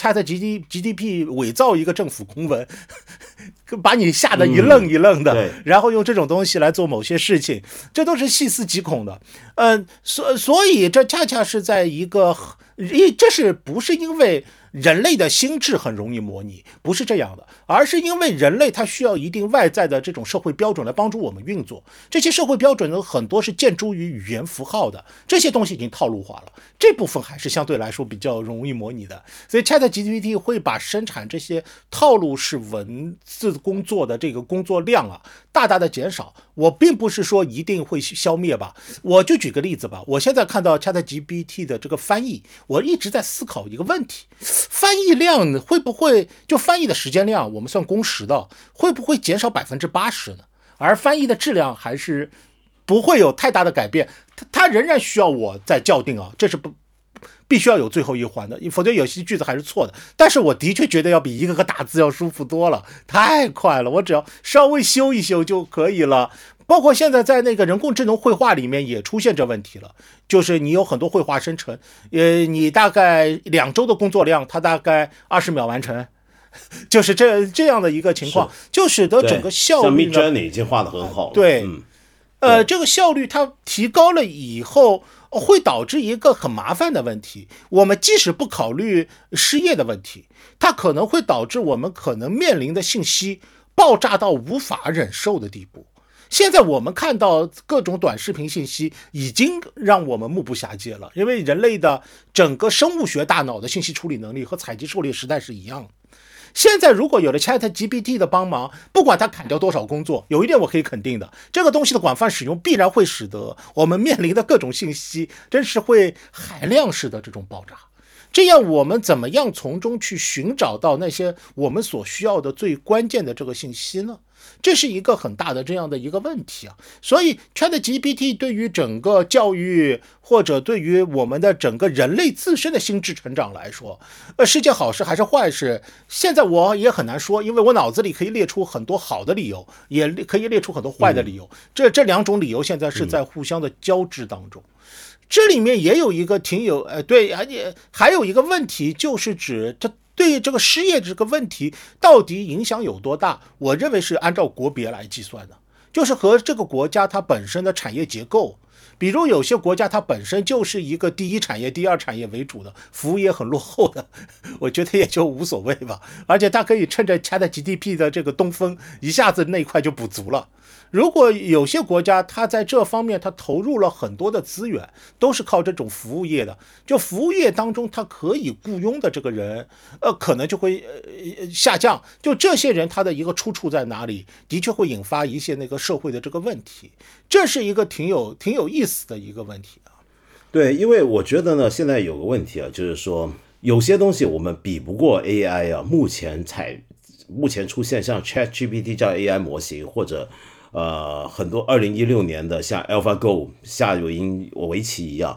ChatGPT 伪造一个政府公文，把你吓得一愣一愣的，嗯、然后用这种东西来做某些事情，这都是细思极恐的。嗯、呃，所所以这恰恰是在一个，这是不是因为人类的心智很容易模拟，不是这样的，而是因为人类它需要一定外在的这种社会标准来帮助我们运作。这些社会标准呢，很多是建筑于语言符号的，这些东西已经套路化了，这部分还是相对来说比较容易模拟的。所以 ChatGPT 会把生产这些套路式文字工作的这个工作量啊，大大的减少。我并不是说一定会消灭吧，我就举个例子吧。我现在看到 ChatGPT 的这个翻译，我一直在思考一个问题：翻译量会不会就翻译的时间量，我们算工时的，会不会减少百分之八十呢？而翻译的质量还是不会有太大的改变，它它仍然需要我再校订啊，这是不必须要有最后一环的，否则有些句子还是错的。但是我的确觉得要比一个个打字要舒服多了，太快了，我只要稍微修一修就可以了。包括现在在那个人工智能绘画里面也出现这问题了，就是你有很多绘画生成，呃，你大概两周的工作量，它大概二十秒完成，就是这这样的一个情况，就使得整个效率呢， 像 Midjourney 已经画得很好了， 对， 嗯、 呃，这个效率它提高了以后，会导致一个很麻烦的问题。我们即使不考虑失业的问题，它可能会导致我们可能面临的信息爆炸到无法忍受的地步。现在我们看到各种短视频信息已经让我们目不暇接了，因为人类的整个生物学大脑的信息处理能力和采集狩猎时代是一样的。现在如果有了 ChatGPT 的帮忙，不管它砍掉多少工作，有一点我可以肯定的，这个东西的广泛使用必然会使得我们面临的各种信息真是会海量式的这种爆炸。这样我们怎么样从中去寻找到那些我们所需要的最关键的这个信息呢？这是一个很大的这样的一个问题啊。所以 ChatGPT 对于整个教育或者对于我们的整个人类自身的心智成长来说，呃，是件好事还是坏事？现在我也很难说，因为我脑子里可以列出很多好的理由，也可以列出很多坏的理由。这这两种理由现在是在互相的交织当中。这里面也有一个挺有呃对，而且还有一个问题，就是指这对这个失业这个问题到底影响有多大？我认为是按照国别来计算的，就是和这个国家它本身的产业结构。比如有些国家它本身就是一个第一产业第二产业为主的，服务业很落后的，我觉得也就无所谓吧。而且它可以趁着 ChatGPT 的这个东风，一下子那一块就补足了。如果有些国家它在这方面它投入了很多的资源，都是靠这种服务业的，就服务业当中它可以雇佣的这个人呃，可能就会呃下降。就这些人他的一个出处在哪里，的确会引发一些那个社会的这个问题，这是一个挺有挺有意思的一个问题啊。 对，因为我觉得呢，现在有个问题啊，就是说有些东西我们比不过 A I 啊，目前才目前出现像 ChatGPT 这样 A I 模型，或者呃很多二零一六年的像 AlphaGo 夏有因围棋一样，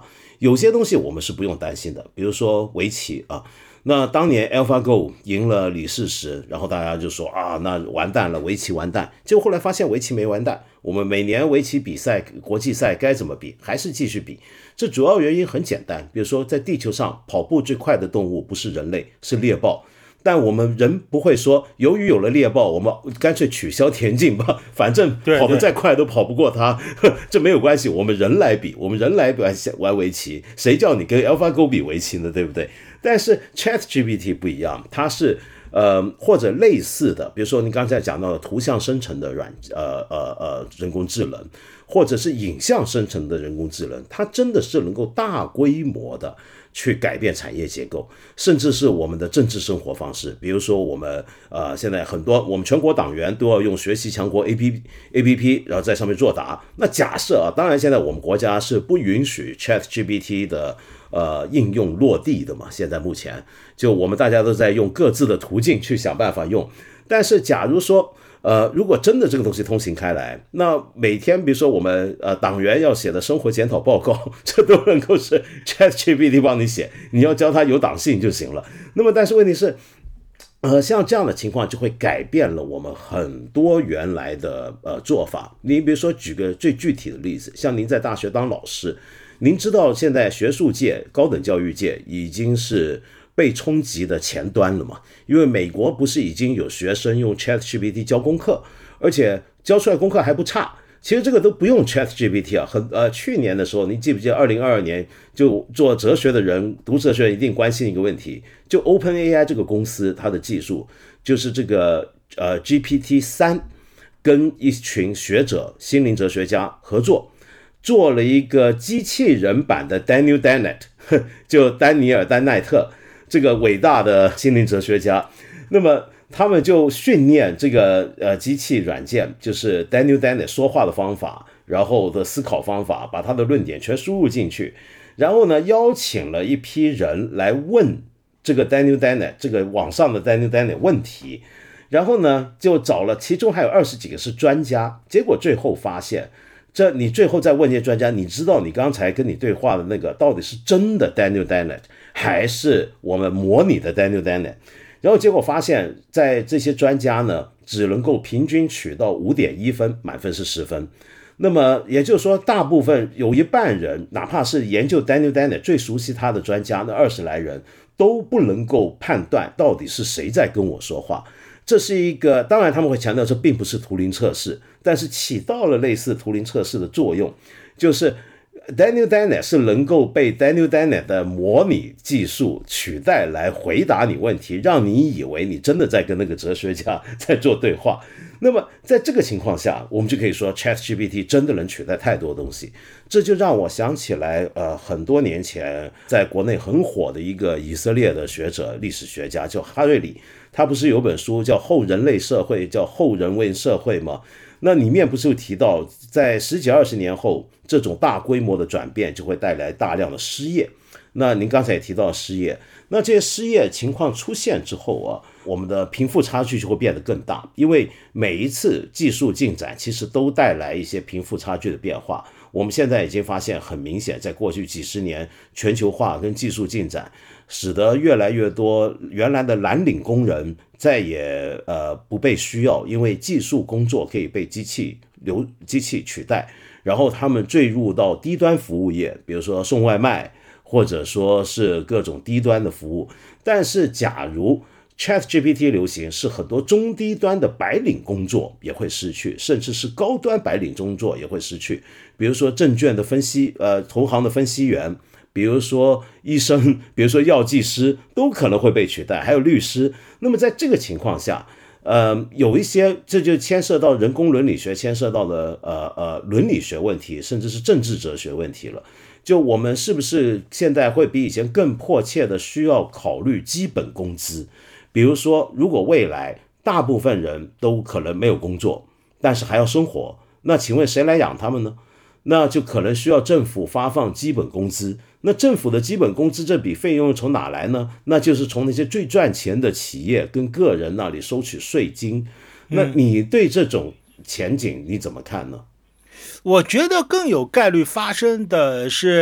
有些东西我们是不用担心的，比如说围棋啊。那当年 AlphaGo 赢了李世石，然后大家就说啊，那完蛋了，围棋完蛋。结果后来发现围棋没完蛋，我们每年围棋比赛、国际赛该怎么比，还是继续比。这主要原因很简单，比如说在地球上跑步最快的动物不是人类，是猎豹。但我们人不会说，由于有了猎豹，我们干脆取消田径吧，反正跑得再快都跑不过它，这没有关系，我们人来比，我们人来玩玩围棋，谁叫你跟 AlphaGo 比围棋呢，对不对？但是 ChatGPT 不一样，它是呃或者类似的，比如说你刚才讲到的图像生成的软呃呃呃人工智能，或者是影像生成的人工智能，它真的是能够大规模的去改变产业结构，甚至是我们的政治生活方式。比如说我们呃现在很多我们全国党员都要用学习强国 A P P， 然后在上面作答。那假设啊，当然现在我们国家是不允许 ChatGPT 的呃应用落地的嘛，现在目前就我们大家都在用各自的途径去想办法用。但是假如说呃，如果真的这个东西通行开来，那每天比如说我们呃党员要写的生活检讨报告，这都能够是 ChatGPT 帮你写，你要教他有党性就行了。那么但是问题是，呃，像这样的情况就会改变了我们很多原来的呃做法。你比如说举个最具体的例子，像您在大学当老师，您知道现在学术界、高等教育界已经是被冲击的前端了嘛？因为美国不是已经有学生用 ChatGPT 教功课，而且教出来功课还不差。其实这个都不用 ChatGPT 啊，很呃，去年的时候，你记不记得二零二二年就做哲学的人读哲学一定关心一个问题，就 OpenAI 这个公司它的技术就是这个呃 G P T 三 跟一群学者、心灵哲学家合作，做了一个机器人版的 Daniel Dennett， 就丹尼尔·丹奈特。这个伟大的心灵哲学家，那么他们就训练这个呃机器软件，就是 Daniel Dennett 说话的方法，然后的思考方法，把他的论点全输入进去，然后呢邀请了一批人来问这个 Daniel Dennett 这个网上的 Daniel Dennett 问题，然后呢就找了，其中还有二十几个是专家，结果最后发现。这你最后再问这些专家，你知道你刚才跟你对话的那个到底是真的 Daniel Dennett 还是我们模拟的 Daniel Dennett？ 然后结果发现，在这些专家呢，只能够平均取到 五点一 分，满分是十分。那么也就是说，大部分有一半人，哪怕是研究 Daniel Dennett 最熟悉他的专家，那二十来人都不能够判断到底是谁在跟我说话。这是一个，当然他们会强调这并不是图灵测试，但是起到了类似图灵测试的作用，就是 Daniel Dennett 是能够被 Daniel Dennett 的模拟技术取代来回答你问题，让你以为你真的在跟那个哲学家在做对话。那么在这个情况下，我们就可以说 ChatGPT 真的能取代太多东西。这就让我想起来，呃，很多年前在国内很火的一个以色列的学者、历史学家叫哈瑞里，他不是有本书叫《后人类社会》，叫《后人类社会》吗？那里面不是有提到，在十几二十年后，这种大规模的转变就会带来大量的失业。那您刚才也提到失业，那这些失业情况出现之后啊，我们的贫富差距就会变得更大，因为每一次技术进展其实都带来一些贫富差距的变化。我们现在已经发现很明显，在过去几十年全球化跟技术进展，使得越来越多原来的蓝领工人再也呃不被需要，因为技术工作可以被机器流机器取代，然后他们坠入到低端服务业，比如说送外卖，或者说是各种低端的服务。但是假如 ChatGPT 流行，是很多中低端的白领工作也会失去，甚至是高端白领工作也会失去。比如说证券的分析，呃，投行的分析员，比如说医生，比如说药剂师，都可能会被取代，还有律师。那么在这个情况下，呃，有一些这就牵涉到人工伦理学，牵涉到了呃呃伦理学问题，甚至是政治哲学问题了。就我们是不是现在会比以前更迫切的需要考虑基本工资？比如说，如果未来大部分人都可能没有工作，但是还要生活，那请问谁来养他们呢？那就可能需要政府发放基本工资。那政府的基本工资这笔费用从哪来呢？那就是从那些最赚钱的企业跟个人那里收取税金。那你对这种前景你怎么看呢？ 我觉得更有概率发生的是，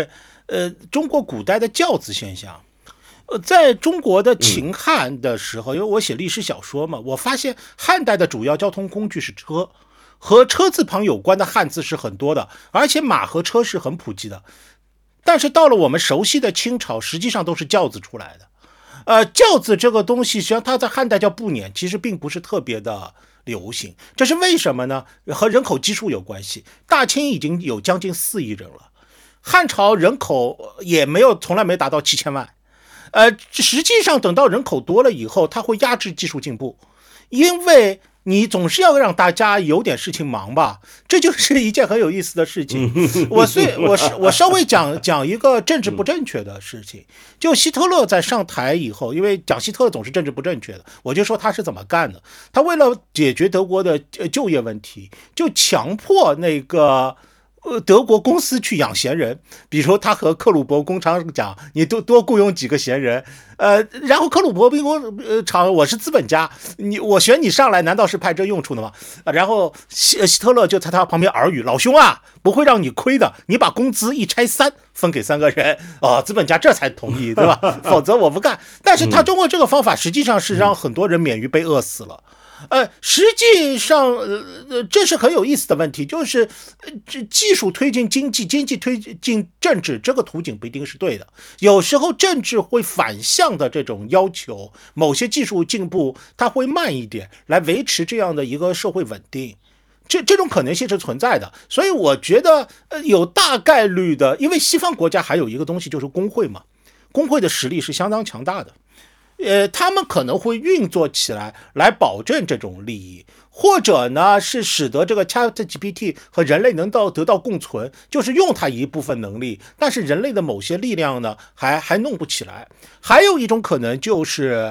呃，中国古代的教子现象。呃，在中国的秦汉的时候，因为我写历史小说嘛，我发现汉代的主要交通工具是车，和车字旁有关的汉字是很多的，而且马和车是很普及的。但是到了我们熟悉的清朝，实际上都是轿子出来的。呃，轿子这个东西，实际上它在汉代叫步辇，其实并不是特别的流行。这是为什么呢？和人口基数有关系。大清已经有将近四亿人了，汉朝人口也没有从来没达到七千万。呃，实际上等到人口多了以后，它会压制技术进步，因为你总是要让大家有点事情忙吧，这就是一件很有意思的事情。我虽我我稍微讲讲一个政治不正确的事情，就希特勒在上台以后，因为讲希特勒总是政治不正确的，我就说他是怎么干的。他为了解决德国的就业问题，就强迫那个呃，德国公司去养闲人，比如他和克虏伯工厂讲，你多多雇佣几个闲人，呃，然后克虏伯兵工呃厂，我是资本家，你我选你上来，难道是派这用处的吗？啊、然后希希特勒就在他旁边耳语，老兄啊，不会让你亏的，你把工资一拆三，分给三个人，哦，资本家这才同意，对吧？否则我不干。但是他通过这个方法，实际上是让很多人免于被饿死了。呃，实际上，呃，这是很有意思的问题，就是这技术推进经济，经济推进政治，这个途径不一定是对的。有时候政治会反向的这种要求，某些技术进步它会慢一点，来维持这样的一个社会稳定。这这种可能性是存在的，所以我觉得，呃，有大概率的，因为西方国家还有一个东西就是工会嘛，工会的实力是相当强大的。呃，他们可能会运作起来，来保证这种利益，或者呢是使得这个 ChatGPT 和人类能到得到共存，就是用它一部分能力，但是人类的某些力量呢，还还弄不起来。还有一种可能就是，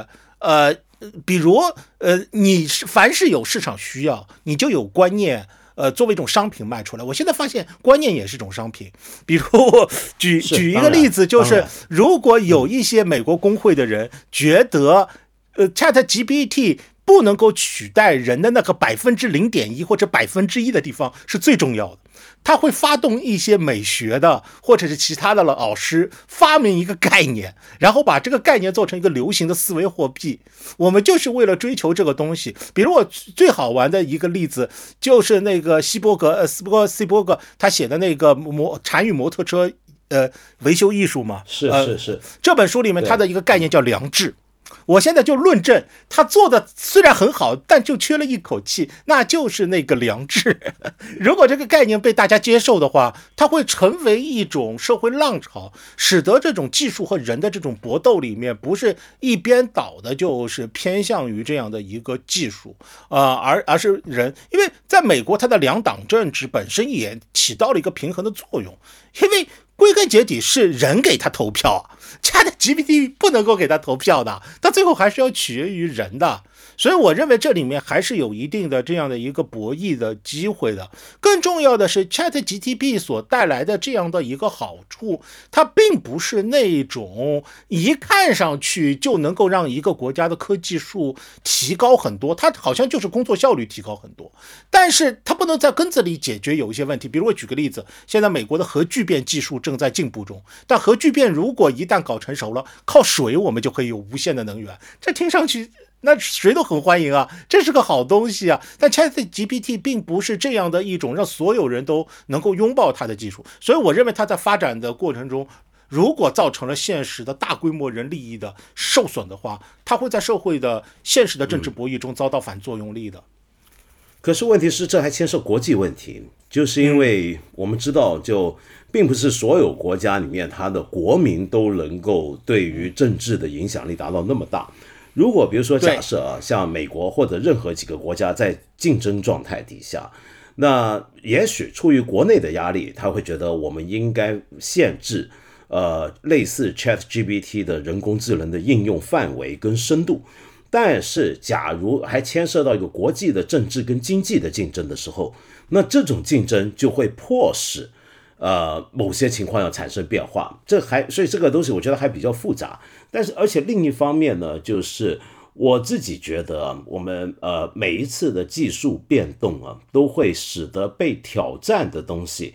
呃，比如呃，你是凡是有市场需要，你就有观念。呃，作为一种商品卖出来，我现在发现观念也是一种商品。比如举举一个例子，就是如果有一些美国工会的人觉得，呃 ，ChatGPT 不能够取代人的那个百分之零点一或者百分之一的地方是最重要的，他会发动一些美学的或者是其他的老师发明一个概念，然后把这个概念做成一个流行的思维货币。我们就是为了追求这个东西。比如我最好玩的一个例子就是那个希波格呃斯波希波格他写的那个摩禅与摩托车呃维修艺术嘛， 是是是、呃， 这本书里面他的一个概念叫良知。我现在就论证他做的虽然很好，但就缺了一口气，那就是那个良知。如果这个概念被大家接受的话，它会成为一种社会浪潮，使得这种技术和人的这种搏斗里面不是一边倒的，就是偏向于这样的一个技术，呃，而而是人。因为在美国，它的两党政治本身也起到了一个平衡的作用，因为归根结底是人给他投票啊 ，ChatGPT 不能够给他投票的，他最后还是要取决于人的。所以我认为这里面还是有一定的这样的一个博弈的机会的。更重要的是 ChatGPT 所带来的这样的一个好处，它并不是那种一看上去就能够让一个国家的科技树提高很多，它好像就是工作效率提高很多，但是它不能在根子里解决有一些问题。比如我举个例子，现在美国的核聚变技术正在进步中，但核聚变如果一旦搞成熟了，靠水我们就可以有无限的能源，这听上去那谁都很欢迎啊，这是个好东西啊。但 ChatGPT 并不是这样的一种让所有人都能够拥抱它的技术，所以我认为它在发展的过程中，如果造成了现实的大规模人利益的受损的话，它会在社会的现实的政治博弈中遭到反作用力的。 可是问题是，这还牵涉国际问题，就是因为我们知道，就并不是所有国家里面，它的国民都能够对于政治的影响力达到那么大。如果比如说假设啊，像美国或者任何几个国家在竞争状态底下，那也许出于国内的压力，他会觉得我们应该限制呃类似 ChatGPT 的人工智能的应用范围跟深度。但是假如还牵涉到一个国际的政治跟经济的竞争的时候，那这种竞争就会迫使呃，某些情况要产生变化，这还所以这个东西我觉得还比较复杂。但是而且另一方面呢，就是我自己觉得我们呃每一次的技术变动啊，都会使得被挑战的东西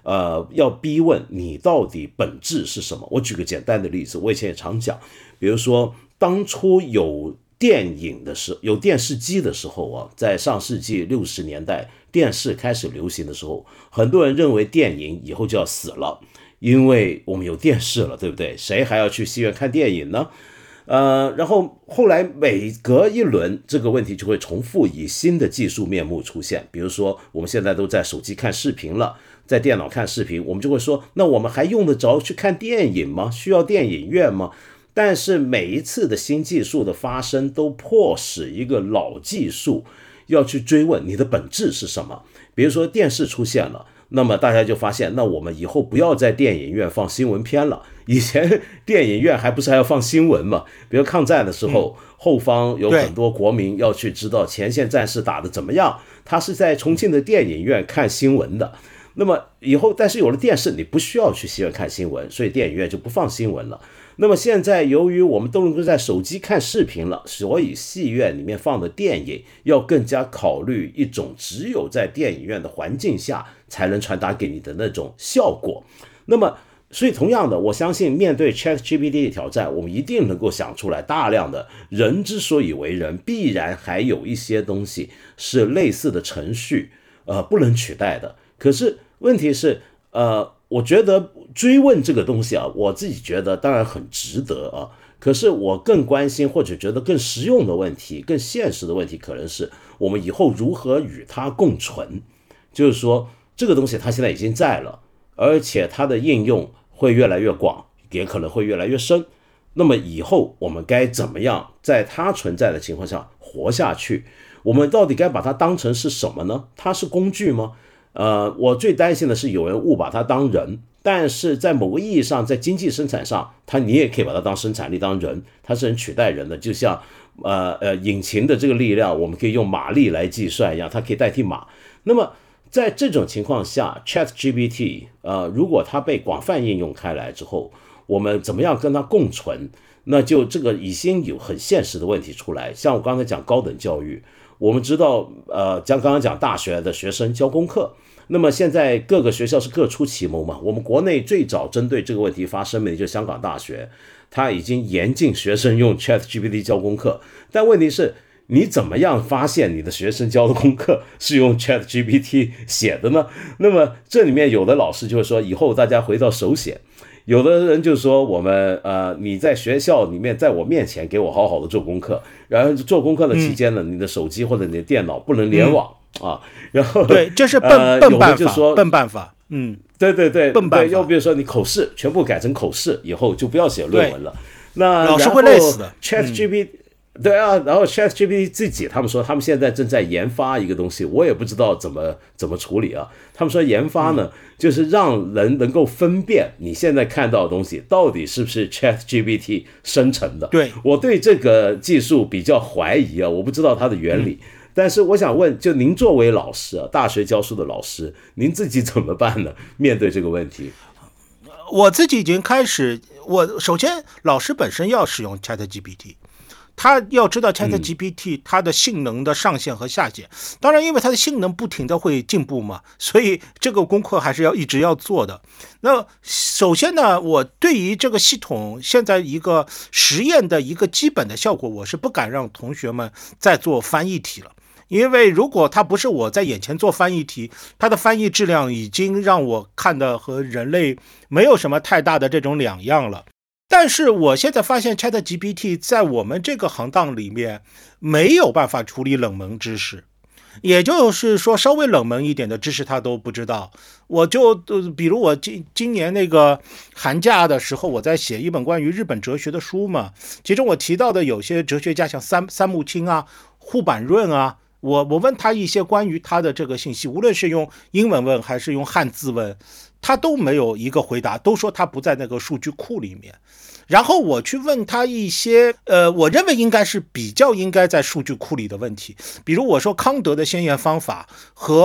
呃，要逼问你到底本质是什么。我举个简单的例子，我以前也常讲，比如说当初有电影的时候，有电视机的时候啊，在上世纪六十年代电视开始流行的时候，很多人认为电影以后就要死了，因为我们有电视了，对不对？谁还要去戏院看电影呢？呃，然后后来每隔一轮这个问题就会重复以新的技术面目出现，比如说我们现在都在手机看视频了，在电脑看视频，我们就会说，那我们还用得着去看电影吗？需要电影院吗？但是每一次的新技术的发生都迫使一个老技术要去追问你的本质是什么。比如说电视出现了，那么大家就发现，那我们以后不要在电影院放新闻片了。以前电影院还不是还要放新闻嘛？比如抗战的时候，嗯、后方有很多国民要去知道前线战士打得怎么样，他是在重庆的电影院看新闻的。那么以后，但是有了电视，你不需要去戏院看新闻，所以电影院就不放新闻了。那么现在由于我们都能够在手机看视频了，所以戏院里面放的电影要更加考虑一种只有在电影院的环境下才能传达给你的那种效果。那么所以同样的，我相信面对 ChatGPT 的挑战，我们一定能够想出来大量的人之所以为人，必然还有一些东西是类似的程序呃不能取代的。可是问题是呃我觉得追问这个东西啊，我自己觉得当然很值得啊。可是我更关心或者觉得更实用的问题，更现实的问题，可能是我们以后如何与它共存。就是说，这个东西它现在已经在了，而且它的应用会越来越广，也可能会越来越深。那么以后我们该怎么样在它存在的情况下活下去？我们到底该把它当成是什么呢？它是工具吗？呃，我最担心的是有人误把它当人，但是在某个意义上，在经济生产上，它你也可以把它当生产力当人，它是能取代人的，就像呃呃引擎的这个力量，我们可以用马力来计算一样，它可以代替马。那么在这种情况下 ，ChatGPT 呃，如果它被广泛应用开来之后，我们怎么样跟它共存？那就这个已经有很现实的问题出来。像我刚才讲高等教育，我们知道，呃，像刚刚讲大学的学生教功课。那么现在各个学校是各出奇谋嘛？我们国内最早针对这个问题发声的就是香港大学，它已经严禁学生用 ChatGPT 教功课。但问题是，你怎么样发现你的学生教的功课是用 ChatGPT 写的呢？那么这里面有的老师就会说，以后大家回到手写。有的人就说我们呃，你在学校里面，在我面前给我好好的做功课，然后做功课的期间呢，嗯、你的手机或者你的电脑不能联网。嗯啊，然后对，这是笨、呃、笨办法，笨办法，嗯， 对对对， 笨办法。 又比如说你口试全部改成口试，以后就不要写论文了，那老师会累死的。 ChatGPT、嗯、对啊，然后 ChatGPT 自己他们说他们现在正在研发一个东西，我也不知道怎么怎么处理啊。他们说研发呢，嗯、就是让人能够分辨你现在看到的东西到底是不是 ChatGPT 生成的。 对， 我对这个技术比较怀疑啊，我不知道它的原理。嗯，但是我想问，就您作为老师啊，大学教书的老师，您自己怎么办呢？面对这个问题， 我自己已经开始，我首先老师本身要使用 ChatGPT， 他要知道 ChatGPT 它的性能的上限和下限。嗯、当然，因为它的性能不停的会进步嘛，所以这个功课还是要一直要做的。那首先呢，我对于这个系统现在一个实验的一个基本的效果，我是不敢让同学们再做翻译题了。因为如果它不是我在眼前做翻译题，它的翻译质量已经让我看的和人类没有什么太大的这种两样了。但是我现在发现 ChatGPT 在我们这个行当里面没有办法处理冷门知识，也就是说稍微冷门一点的知识它都不知道。我就比如我今今年那个寒假的时候，我在写一本关于日本哲学的书嘛，其中我提到的有些哲学家像三三木清啊、户坂润啊，我我问他一些关于他的这个信息，无论是用英文问还是用汉字问，他都没有一个回答，都说他不在那个数据库里面。然后我去问他一些呃，我认为应该是比较应该在数据库里的问题，比如我说康德的先验方法和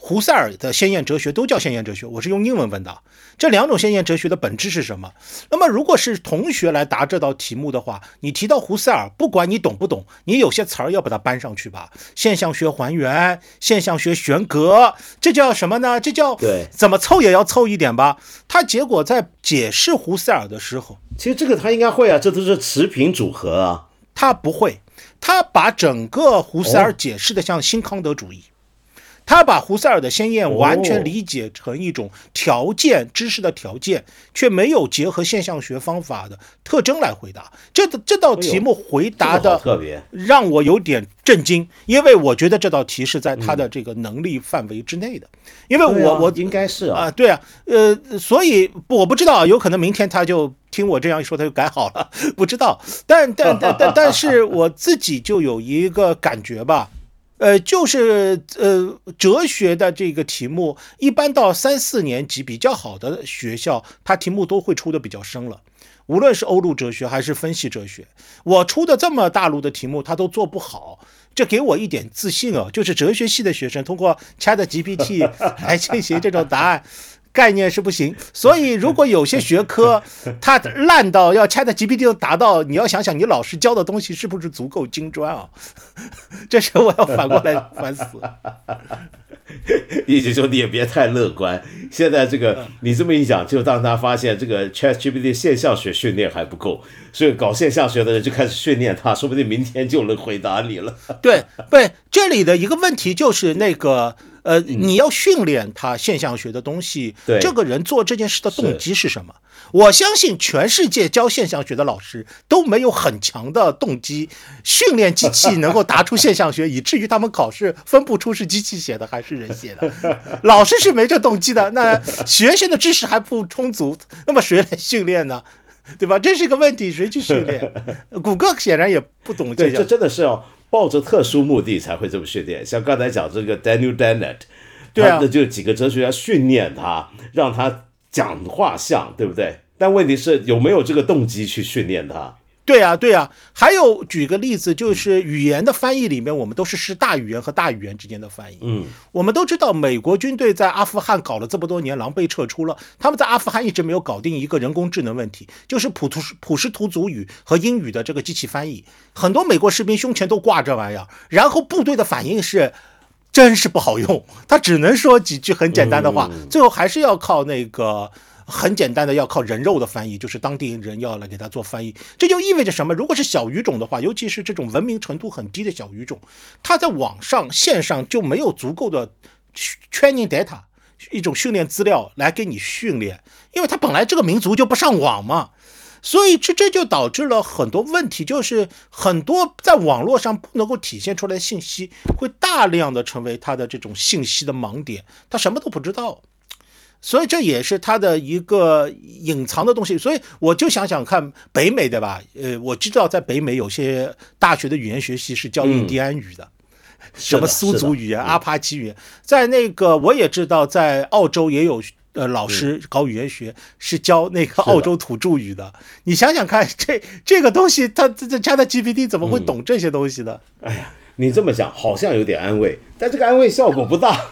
胡塞尔的先验哲学都叫先验哲学，我是用英文问的。这两种先验哲学的本质是什么？那么如果是同学来答这道题目的话，你提到胡塞尔，不管你懂不懂，你有些词儿要把它搬上去吧。现象学还原，现象学悬隔，这叫什么呢？这叫对， 怎么凑也要凑一点吧。他结果在解释胡塞尔的时候， 其实这个他应该会啊，这都是持平组合啊。 他不会，他把整个胡塞尔解释的像新康德主义。他把胡塞尔的先验完全理解成一种条件、知识的条件，却没有结合现象学方法的特征来回答。这这道题目回答的特别让我有点震惊，因为我觉得这道题是在他的这个能力范围之内的。因为我、 啊、 我应该是啊， 啊，对啊，呃，所以我不知道，有可能明天他就听我这样一说，他就改好了，不知道。但但但但但是我自己就有一个感觉吧。呃，就是呃，哲学的这个题目，一般到三四年级比较好的学校，它题目都会出的比较深了。无论是欧陆哲学还是分析哲学，我出的这么大陆的题目，他都做不好，这给我一点自信啊。就是哲学系的学生通过 ChatGPT 来进行这种答案。概念是不行，所以如果有些学科它烂到要 ChatGPT 都达到，你要想想你老师教的东西是不是足够精专啊？这时候我要反过来反思。 意思说你也别太乐观，现在这个你这么一讲，就让他发现这个 ChatGPT 现象学训练还不够，所以搞现象学的人就开始训练他，说不定明天就能回答你了。 对，对，这里的一个问题就是那个。呃，你要训练他现象学的东西， 对， 这个人做这件事的动机是什么？我相信全世界教现象学的老师都没有很强的动机训练机器能够答出现象学，以至于他们考试分不出是机器写的还是人写的。老师是没这动机的，那学生的知识还不充足，那么谁来训练呢？对吧？这是一个问题，谁去训练？谷歌显然也不懂这对，这真的是哦。抱着特殊目的才会这么训练，像刚才讲这个 Daniel Dennett， 对啊， 那就几个哲学家训练他，让他讲话像，对不对？但问题是有没有这个动机去训练他？ 对啊，对啊。还有举个例子，就是语言的翻译里面，我们都是视大语言和大语言之间的翻译。 嗯， 我们都知道，美国军队在阿富汗搞了这么多年，狼狈撤出了。他们在阿富汗一直没有搞定一个人工智能问题，就是普图普什图族语和英语的这个机器翻译。很多美国士兵胸前都挂这玩意儿，然后部队的反应是，真是不好用，他只能说几句很简单的话， 嗯、 最后还是要靠那个。很简单的要靠人肉的翻译，就是当地人要来给他做翻译。这就意味着什么？如果是小语种的话，尤其是这种文明程度很低的小语种，它在网上线上就没有足够的 training data， 一种训练资料来给你训练，因为它本来这个民族就不上网嘛。所以这这就导致了很多问题，就是很多在网络上不能够体现出来的信息，会大量的成为他的这种信息的盲点，他什么都不知道。所以这也是他的一个隐藏的东西。所以我就想想看，北美对吧？呃，我知道在北美有些大学的语言学系是教印第安语的，嗯、什么苏族语言、阿帕奇语言。在那个我也知道，在澳洲也有呃老师搞语言学是教那个澳洲土著语的。你想想看，这这个东西，他这这 ChatGPT 怎么会懂这些东西呢？ 嗯、哎呀，你这么讲好像有点安慰，但这个安慰效果不大。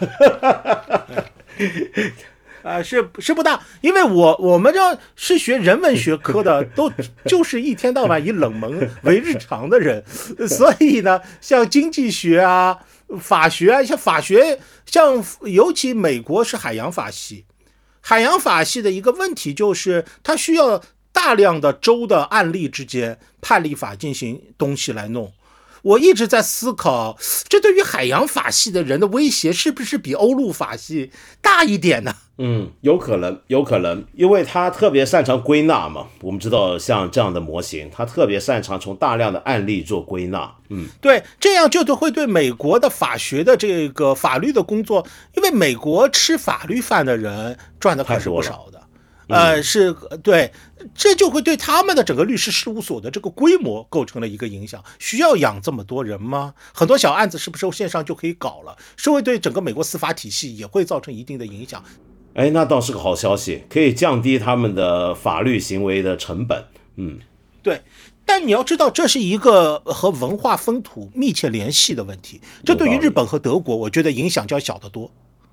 啊、呃，是是不大，因为我我们这是学人文学科的，都就是一天到晚以冷门为日常的人，所以呢，像经济学啊、法学啊，像法学，像尤其美国是海洋法系，海洋法系的一个问题就是，它需要大量的州的案例之间判例法进行东西来弄。我一直在思考，这对于海洋法系的人的威胁是不是比欧陆法系大一点呢？ 嗯，有可能，有可能，因为他特别擅长归纳嘛。我们知道，像这样的模型，他特别擅长从大量的案例做归纳。嗯， 对，这样就会对美国的法学的这个法律的工作，因为美国吃法律饭的人赚的可是不少的。呃，是对，这就会对他们的整个律师事务所的这个规模构成了一个影响。需要养这么多人吗？很多小案子是不是线上就可以搞了？是会对整个美国司法体系也会造成一定的影响。 哎，那倒是个好消息，可以降低他们的法律行为的成本。嗯， 对。但你要知道，这是一个和文化风土密切联系的问题。这对于日本和德国，我觉得影响就要小得多。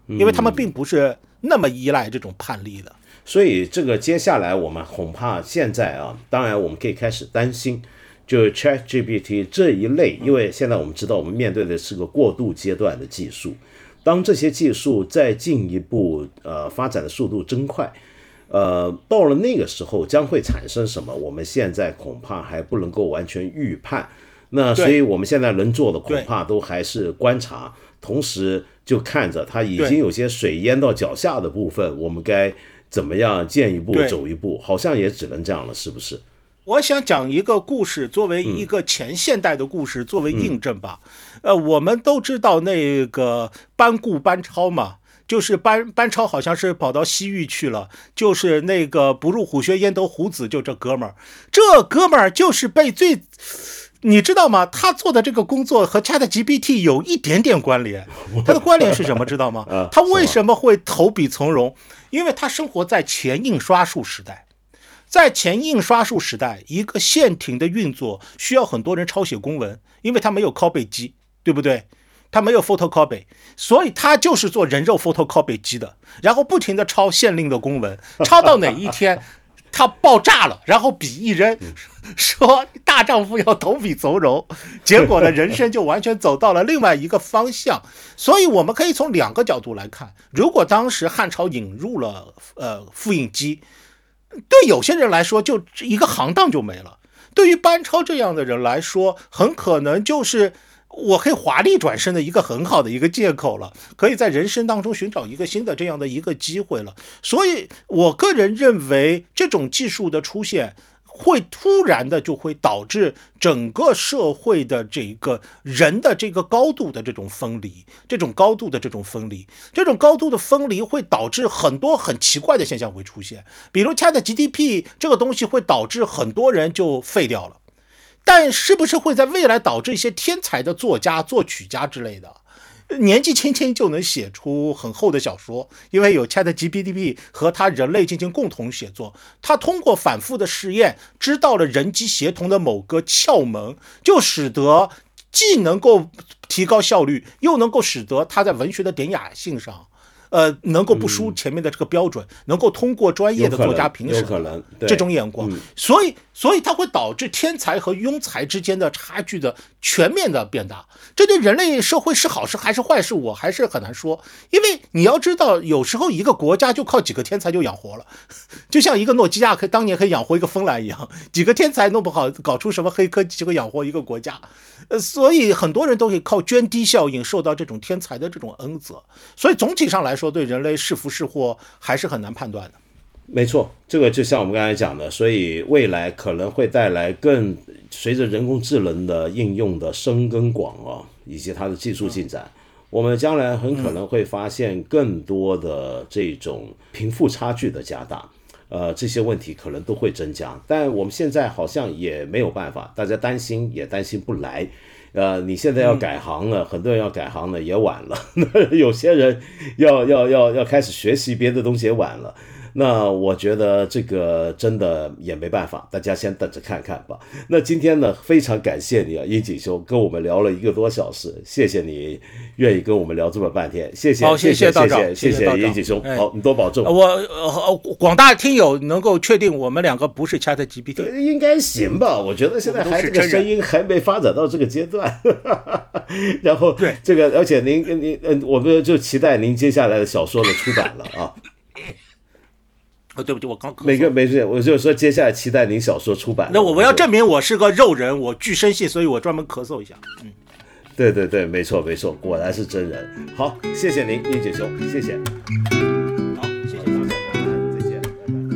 因为他们并不是那么依赖这种判例的。 所以这个接下来我们恐怕现在啊，当然我们可以开始担心，就是 ChatGPT 这一类，因为现在我们知道我们面对的是个过渡阶段的技术，当这些技术再进一步呃发展的速度增快，呃，到了那个时候将会产生什么，我们现在恐怕还不能够完全预判。那所以我们现在能做的恐怕都还是观察，同时就看着它已经有些水淹到脚下的部分，我们该怎么样见一步走一步，好像也只能这样了，是不是？ 我想讲一个故事，作为一个前现代的故事，作为印证吧。呃，我们都知道那个班固班超嘛，就是班班超好像是跑到西域去了，就是那个不入虎穴焉得虎子，就这哥们儿，这哥们儿就是被最。你知道吗？他做的这个工作和 ChatGPT 有一点点关联。他的关联是什么？知道吗？他为什么会投笔从戎？因为他生活在前印刷术时代。在前印刷术时代，一个线庭的运作需要很多人抄写公文，因为他没有 copy 机，对不对？他没有 photocopy， 所以他就是做人肉 photocopy 机的，然后不停地抄县令的公文，抄到哪一天他爆炸了，然后笔一扔，说大丈夫要投笔从戎，结果呢，人生就完全走到了另外一个方向。所以我们可以从两个角度来看，如果当时汉朝引入了呃复印机，对有些人来说就一个行当就没了，对于班超这样的人来说，很可能就是我可以华丽转身的一个很好的一个借口了，可以在人生当中寻找一个新的这样的一个机会了。所以我个人认为这种技术的出现会突然的就会导致整个社会的这个人的这个高度的这种分离，这种高度的这种分离，这种高度的分离会导致很多很奇怪的现象会出现，比如 ChatGPT 这个东西会导致很多人就废掉了。但是不是会在未来导致一些天才的作家、作曲家之类的，年纪轻轻就能写出很厚的小说？因为有 ChatGPT 和他人类进行共同写作，他通过反复的试验，知道了人机协同的某个窍门，就使得既能够提高效率，又能够使得他在文学的典雅性上。呃，能够不输前面的这个标准，嗯、能够通过专业的作家评审， 有可能这种眼光，嗯、所以，所以它会导致天才和庸才之间的差距的全面的变大。这对人类社会是好事还是坏事，我还是很难说。因为你要知道，有时候一个国家就靠几个天才就养活了，就像一个诺基亚可以当年可以养活一个芬兰一样，几个天才弄不好搞出什么黑科技就会养活一个国家。呃，所以很多人都可以靠涓滴效应受到这种天才的这种恩泽。所以总体上来说，对人类是福是祸还是很难判断的。 没错，这个就像我们刚才讲的，所以未来可能会带来更随着人工智能的应用的深耕广啊，以及它的技术进展，我们将来很可能会发现更多的这种贫富差距的加大。呃，这些问题可能都会增加，但我们现在好像也没有办法，大家担心也担心不来。呃，你现在要改行了，嗯、很多人要改行了也晚了，有些人要要要要开始学习别的东西也晚了。那我觉得这个真的也没办法，大家先等着看看吧。那今天呢，非常感谢你啊，殷景兄跟我们聊了一个多小时，谢谢你愿意跟我们聊这么半天，谢谢， 好，谢谢道长， 谢谢殷景兄，好，你多保重。 我呃广大听友能够确定我们两个不是 ChatGPT， 应该行吧？我觉得现在还这个声音还没发展到这个阶段，然后对这个，而且您您嗯，我们就期待您接下来的小说的出版了啊。 哦，对不起，我刚每个没事，我就说接下来期待您小说出版。 那我我要证明我是个肉人，我具生性，所以我专门咳嗽一下。嗯， 对对对，没错没错，果然是真人。好，谢谢您，殷景兄，谢谢。 好，谢谢大家， 再见，拜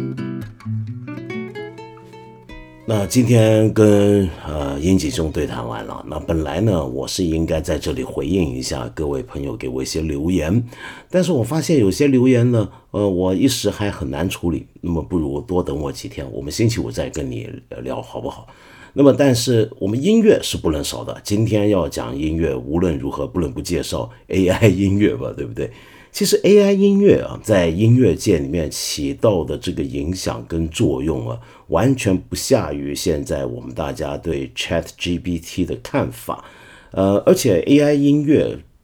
拜。那今天跟呃殷景兄对谈完了，那本来呢我是应该在这里回应一下各位朋友给我一些留言，但是我发现有些留言呢。呃，我一时还很难处理，那么不如多等我几天，我们星期五再跟你聊好不好？那么但是我们音乐是不能少的，今天要讲音乐，无论如何不能不介绍 A I 音乐吧，对不对？其实 A I 音乐啊，在音乐界里面起到的这个影响跟作用啊，完全不下于现在我们大家对 ChatGPT 的看法。呃，而且 A I 音乐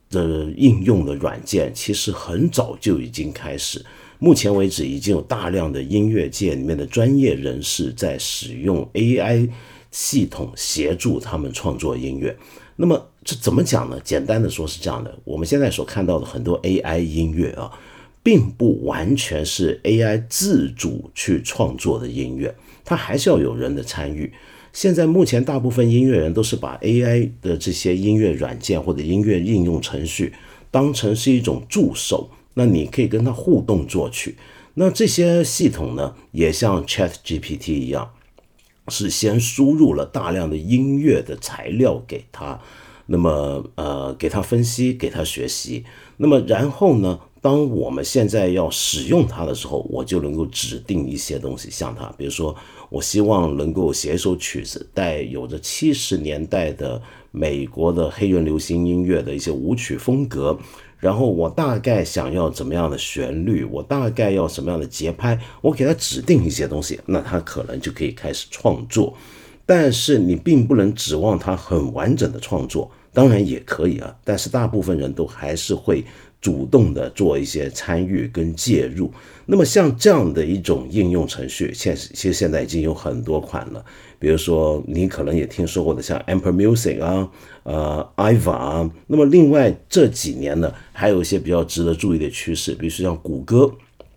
的应用的软件其实很早就已经开始，目前为止已经有大量的音乐界里面的专业人士在使用 A I 系统协助他们创作音乐。那么这怎么讲呢？简单的说是这样的，我们现在所看到的很多 A I 音乐啊，并不完全是 A I 自主去创作的音乐，它还是要有人的参与。现在目前大部分音乐人都是把 A I 的这些音乐软件或者音乐应用程序当成是一种助手，那你可以跟它互动作曲。那这些系统呢，也像 ChatGPT 一样，是先输入了大量的音乐的材料给它，那么呃给它分析，给它学习。那么然后呢，当我们现在要使用它的时候，我就能够指定一些东西向它，比如说我希望能够写一首曲子，带有着七十年代的美国的黑人流行音乐的一些舞曲风格，然后我大概想要怎么样的旋律，我大概要什么样的节拍，我给它指定一些东西，那它可能就可以开始创作。但是你并不能指望它很完整的创作，当然也可以啊，但是大部分人都还是会主动的做一些参与跟介入。那么像这样的一种应用程序，其实现在已经有很多款了，比如说你可能也听说过的像 Amper Music 啊、呃 I V A 啊。那么另外这几年呢，还有一些比较值得注意的趋势，比如说像谷歌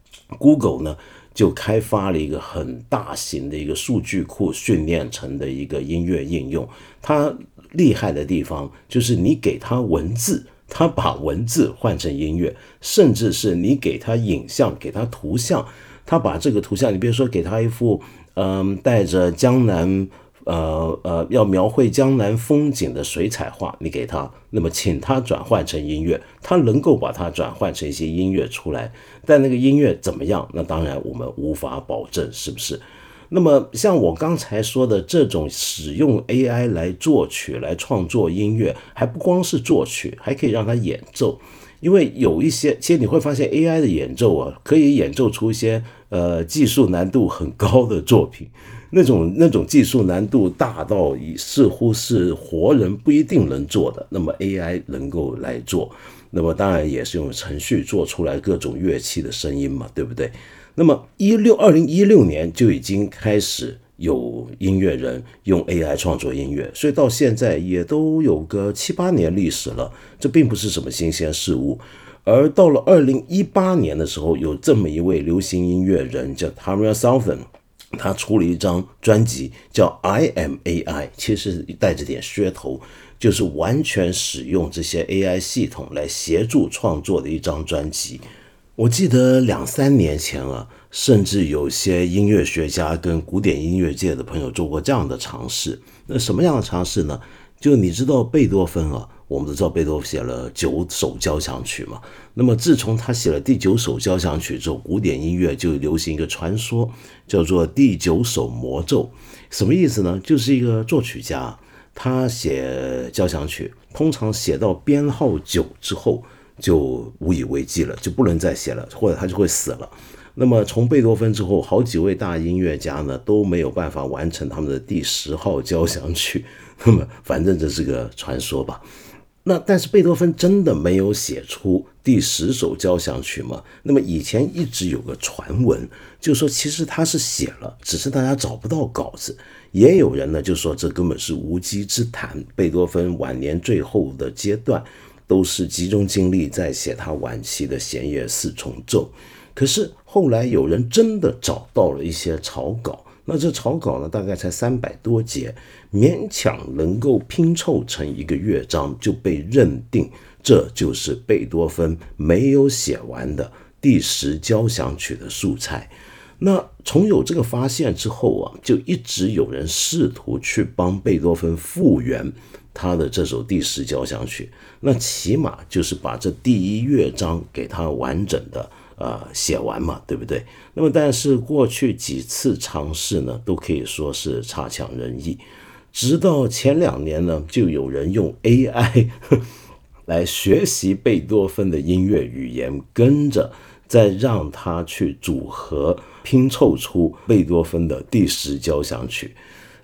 Google 呢，就开发了一个很大型的一个数据库训练成的一个音乐应用。它厉害的地方就是你给它文字，它把文字换成音乐，甚至是你给它影像，给它图像，它把这个图像，你比如说给它一幅嗯带着江南呃呃要描绘江南风景的水彩画，你给它，那么请它转换成音乐，它能够把它转换成一些音乐出来。但那个音乐怎么样？那当然我们无法保证，是不是？那么像我刚才说的这种使用 A I 来作曲来创作音乐，还不光是作曲，还可以让它演奏。因为有一些，其实你会发现 A I 的演奏啊，可以演奏出一些呃技术难度很高的作品，那种那种技术难度大到似乎是活人不一定能做的，那么 A I 能够来做。那么当然也是用程序做出来各种乐器的声音嘛，对不对？那么二零一六年就已经开始有音乐人用 A I 创作音乐，所以到现在也都有个七八年历史了，这并不是什么新鲜事物。而到了二零一八年的时候，有这么一位流行音乐人叫 Tamara Southern， 他出了一张专辑叫 I Am A I， 其实带着点噱头，就是完全使用这些 A I 系统来协助创作的一张专辑。我记得两三年前啊，甚至有些音乐学家跟古典音乐界的朋友做过这样的尝试。那什么样的尝试呢？就你知道贝多芬啊，我们都知道贝多芬写了九首交响曲嘛。那么自从他写了第九首交响曲之后，古典音乐就流行一个传说，叫做第九首魔咒。什么意思呢？就是一个作曲家，他写交响曲，通常写到编号九之后就无以为继了，就不能再写了，或者他就会死了。那么从贝多芬之后，好几位大音乐家呢都没有办法完成他们的第十号交响曲。那么反正这是个传说吧。那但是贝多芬真的没有写出第十首交响曲吗？那么以前一直有个传闻，就说其实他是写了，只是大家找不到稿子。也有人呢就说这根本是无稽之谈，贝多芬晚年最后的阶段都是集中精力在写他晚期的弦乐四重奏。可是后来有人真的找到了一些草稿，那这草稿呢大概才三百多节，勉强能够拼凑成一个乐章，就被认定这就是贝多芬没有写完的第十交响曲的素材。那从有这个发现之后啊，就一直有人试图去帮贝多芬复原他的这首第十交响曲，那起码就是把这第一乐章给他完整的呃写完嘛，对不对？那么但是过去几次尝试呢，都可以说是差强人意。直到前两年呢，就有人用 A I 来学习贝多芬的音乐语言，跟着再让他去组合拼凑出贝多芬的第十交响曲。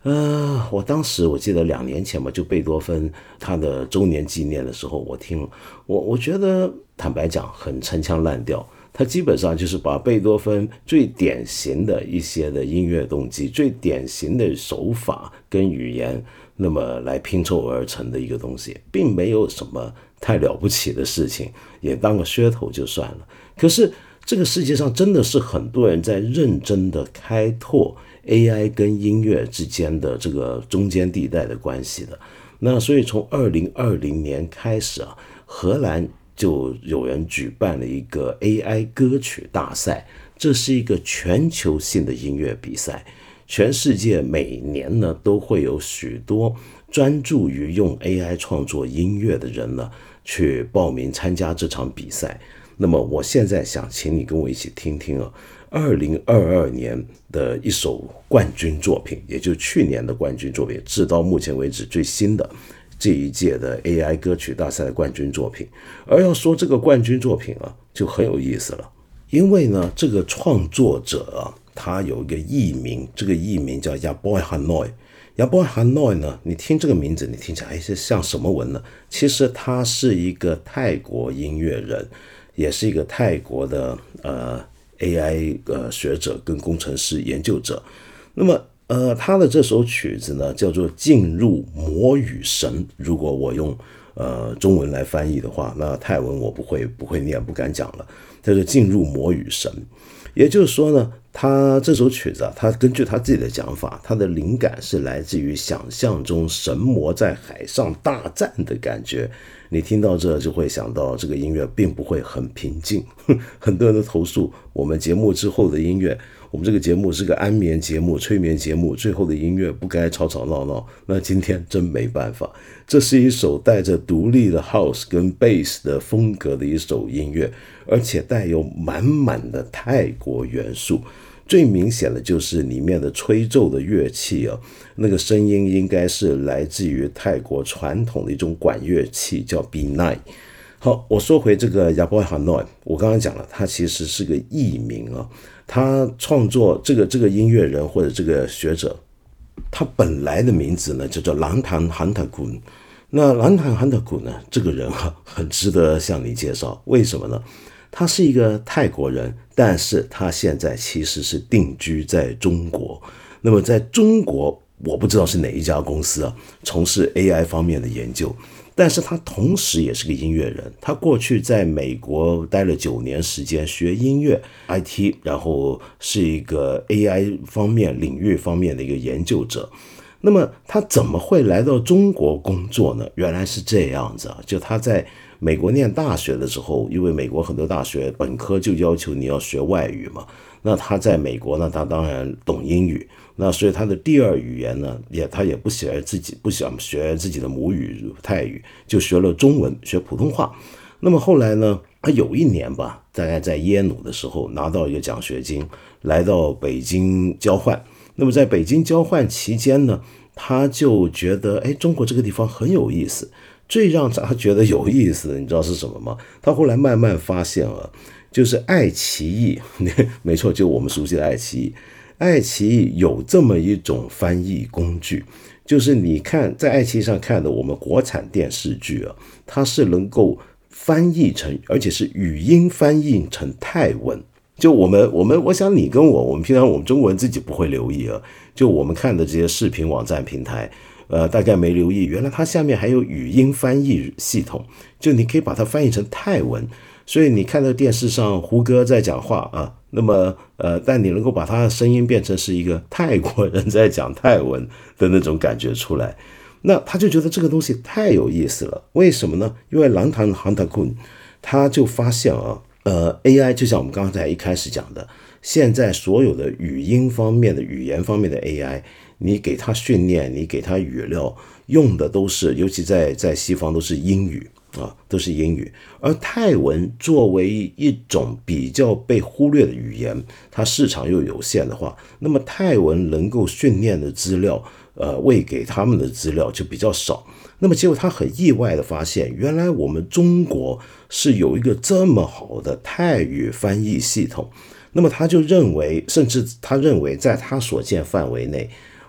呃，我当时我记得两年前吧，就贝多芬他的周年纪念的时候，我听我我觉得坦白讲很陈腔滥调，他基本上就是把贝多芬最典型的一些的音乐动机、最典型的手法跟语言，那么来拼凑而成的一个东西，并没有什么太了不起的事情，也当个噱头就算了。可是这个世界上真的是很多人在认真的开拓 A I 跟音乐之间的这个中间地带的关系的。那所以从二零二零年开始啊，荷兰就有人举办了一个 A I 歌曲大赛，这是一个全球性的音乐比赛。全世界每年呢都会有许多专注于用 A I 创作音乐的人呢去报名参加这场比赛。那么我现在想请你跟我一起听听啊，二零二二年的一首冠军作品，也就是去年的冠军作品，直到目前为止最新的这一届的 A I 歌曲大赛的冠军作品。而要说这个冠军作品啊，就很有意思了，因为呢，这个创作者啊，他有一个艺名，这个艺名叫 Yaboy Hanoi。Yaboy Hanoi 呢，你听这个名字，你听起来是像什么文呢？其实他是一个泰国音乐人，也是一个泰国的呃 A I 呃学者跟工程师研究者。那么呃他的这首曲子呢叫做《进入魔语神》，如果我用呃中文来翻译的话，那泰文我不会不会念，不敢讲了。叫做《进入魔语神》，也就是说呢，他这首曲子啊，他根据他自己的讲法，他的灵感是来自于想象中神魔在海上大战的感觉。你听到这就会想到这个音乐并不会很平静，很多人都投诉我们节目之后的音乐，我们这个节目是个安眠节目、催眠节目，最后的音乐不该吵吵闹闹。那今天真没办法，这是一首带着独立的 house 跟 bass 的风格的一首音乐，而且带有满满的泰国元素。最明显的就是里面的吹奏的乐器啊，那个声音应该是来自于泰国传统的一种管乐器，叫 Binai。好，我说回这个 Yaboy Hanoi， 我刚刚讲了，他其实是个艺名啊。他创作这个这个音乐人或者这个学者，他本来的名字呢叫做兰坦汉塔库。那兰坦汉塔库呢，这个人啊很值得向你介绍，为什么呢？他是一个泰国人，但是他现在其实是定居在中国。那么在中国，我不知道是哪一家公司啊，从事 A I 方面的研究，但是他同时也是个音乐人。他过去在美国待了九年时间学音乐 I T， 然后是一个 A I 方面领域方面的一个研究者。那么他怎么会来到中国工作呢？原来是这样子啊，就他在美国念大学的时候，因为美国很多大学本科就要求你要学外语嘛，那他在美国呢，他当然懂英语，那所以他的第二语言呢，也他也不学自己不想学自己的母语泰语，就学了中文，学普通话。那么后来呢，他有一年吧，大概在耶鲁的时候拿到一个奖学金，来到北京交换。那么在北京交换期间呢，他就觉得哎，中国这个地方很有意思。最让他觉得有意思的，你知道是什么吗？他后来慢慢发现了，就是爱奇艺，没错，就我们熟悉的爱奇艺。爱奇艺有这么一种翻译工具，就是你看在爱奇艺上看的我们国产电视剧啊，它是能够翻译成，而且是语音翻译成泰文。就我们我们我想你跟我，我们平常我们中国人自己不会留意啊，就我们看的这些视频网站平台。呃，大概没留意，原来它下面还有语音翻译系统，就你可以把它翻译成泰文，所以你看到电视上胡歌在讲话啊，那么呃，但你能够把他的声音变成是一个泰国人在讲泰文的那种感觉出来，那他就觉得这个东西太有意思了。为什么呢？因为兰坦汉塔库他就发现啊，呃 ，A I 就像我们刚才一开始讲的，现在所有的语音方面的语言方面的 A I。你给他训练，你给他语料，用的都是，尤其在在西方都是英语啊，都是英语。而泰文作为一种比较被忽略的语言，它市场又有限的话，那么泰文能够训练的资料，呃，喂给他们的资料就比较少。那么结果他很意外的发现，原来我们中国是有一个这么好的泰语翻译系统。那么他就认为，甚至他认为在他所见范围内，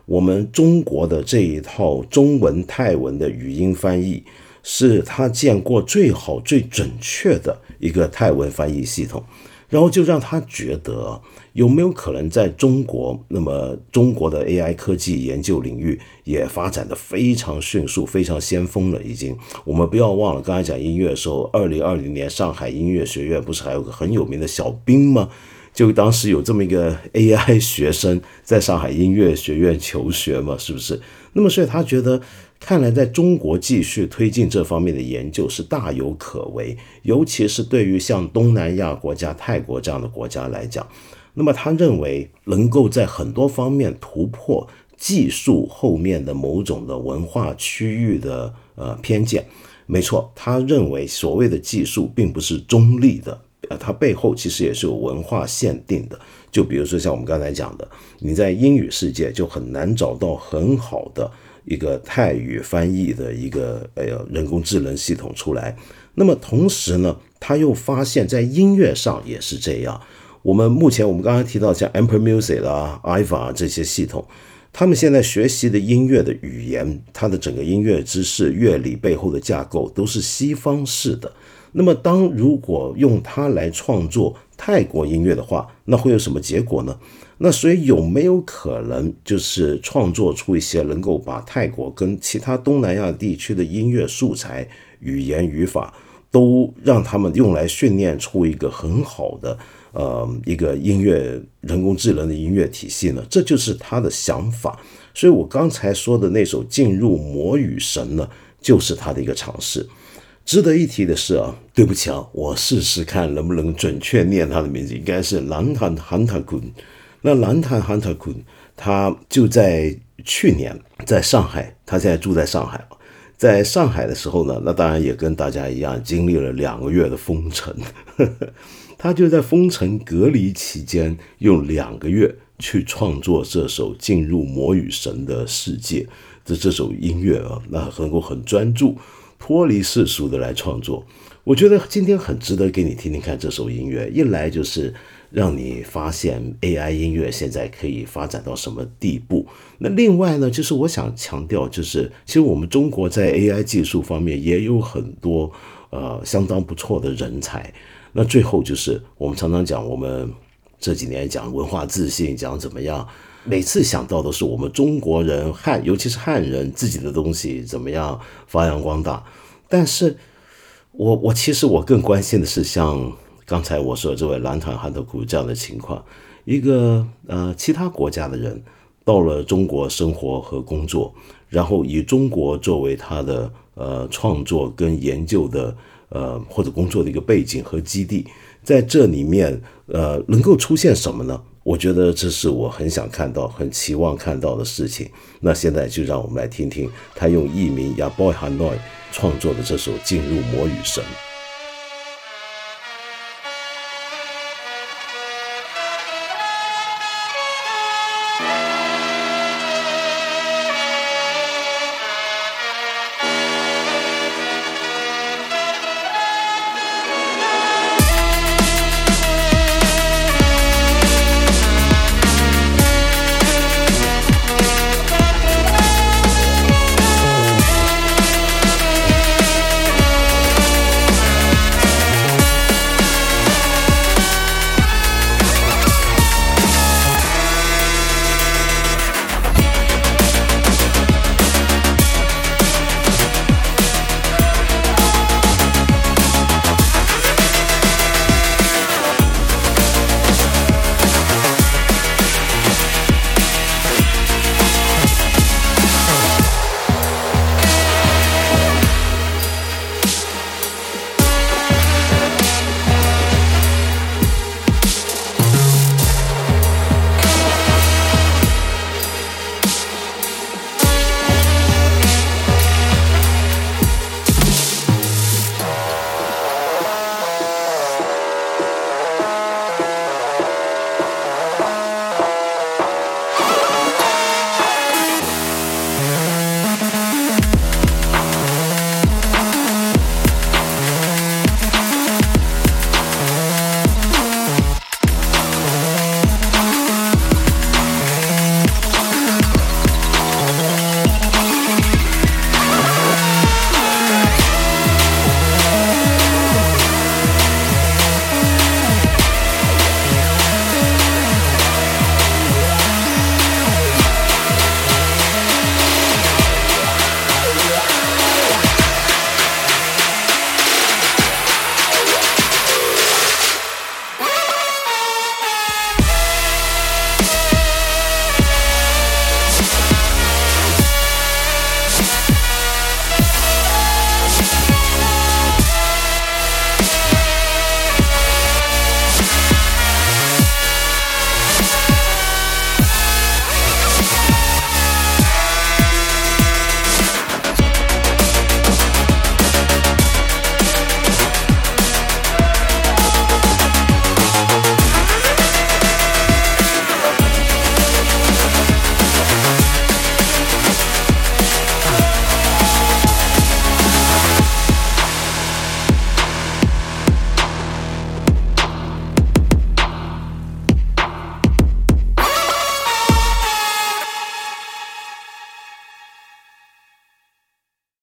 我们中国的这一套中文泰文的语音翻译是他见过最好最准确的一个泰文翻译系统，然后就让他觉得有没有可能在中国，那么中国的 A I 科技研究领域也发展的非常迅速，非常先锋了已经。我们不要忘了刚才讲音乐的时候，二零二零年上海音乐学院不是还有个很有名的小兵吗？就当时有这么一个 A I 学生在上海音乐学院求学嘛，是不是？那么所以他觉得看来在中国继续推进这方面的研究是大有可为，尤其是对于像东南亚国家泰国这样的国家来讲，那么他认为能够在很多方面突破技术后面的某种的文化区域的呃偏见。没错，他认为所谓的技术并不是中立的，呃，它背后其实也是有文化限定的。就比如说像我们刚才讲的，你在英语世界就很难找到很好的一个泰语翻译的一个呃人工智能系统出来。那么同时呢，他又发现在音乐上也是这样。我们目前我们刚才提到像 Amper Music 啦、I V A 这些系统，他们现在学习的音乐的语言，它的整个音乐知识、乐理背后的架构都是西方式的。那么当如果用它来创作泰国音乐的话，那会有什么结果呢？那所以有没有可能就是创作出一些能够把泰国跟其他东南亚地区的音乐素材、语言、语法都让他们用来训练出一个很好的呃一个音乐人工智能的音乐体系呢？这就是他的想法。所以我刚才说的那首《进入魔语神》呢，就是他的一个尝试。值得一提的是啊，对不起啊，我试试看能不能准确念他的名字，应该是兰坦汉塔坤。那兰坦汉塔坤，他就在去年在上海，他现在住在上海。在上海的时候呢，那当然也跟大家一样，经历了两个月的封城。他就在封城隔离期间，用两个月去创作这首《进入魔语神的世界》的这首音乐啊，那能够很专注、脱离世俗的来创作。我觉得今天很值得给你听听看这首音乐，一来就是让你发现 A I 音乐现在可以发展到什么地步，那另外呢，就是我想强调，就是其实我们中国在 A I 技术方面也有很多呃相当不错的人才。那最后就是我们常常讲，我们这几年讲文化自信，讲怎么样，每次想到都是我们中国人汉，尤其是汉人自己的东西怎么样发扬光大。但是我我其实我更关心的是像刚才我说的这位兰坦汉特库这样的情况，一个呃其他国家的人到了中国生活和工作，然后以中国作为他的呃创作跟研究的呃或者工作的一个背景和基地，在这里面呃能够出现什么呢？我觉得这是我很想看到、很期望看到的事情。那现在就让我们来听听他用艺名 Yaboy Hanoi 创作的这首《进入魔语神》。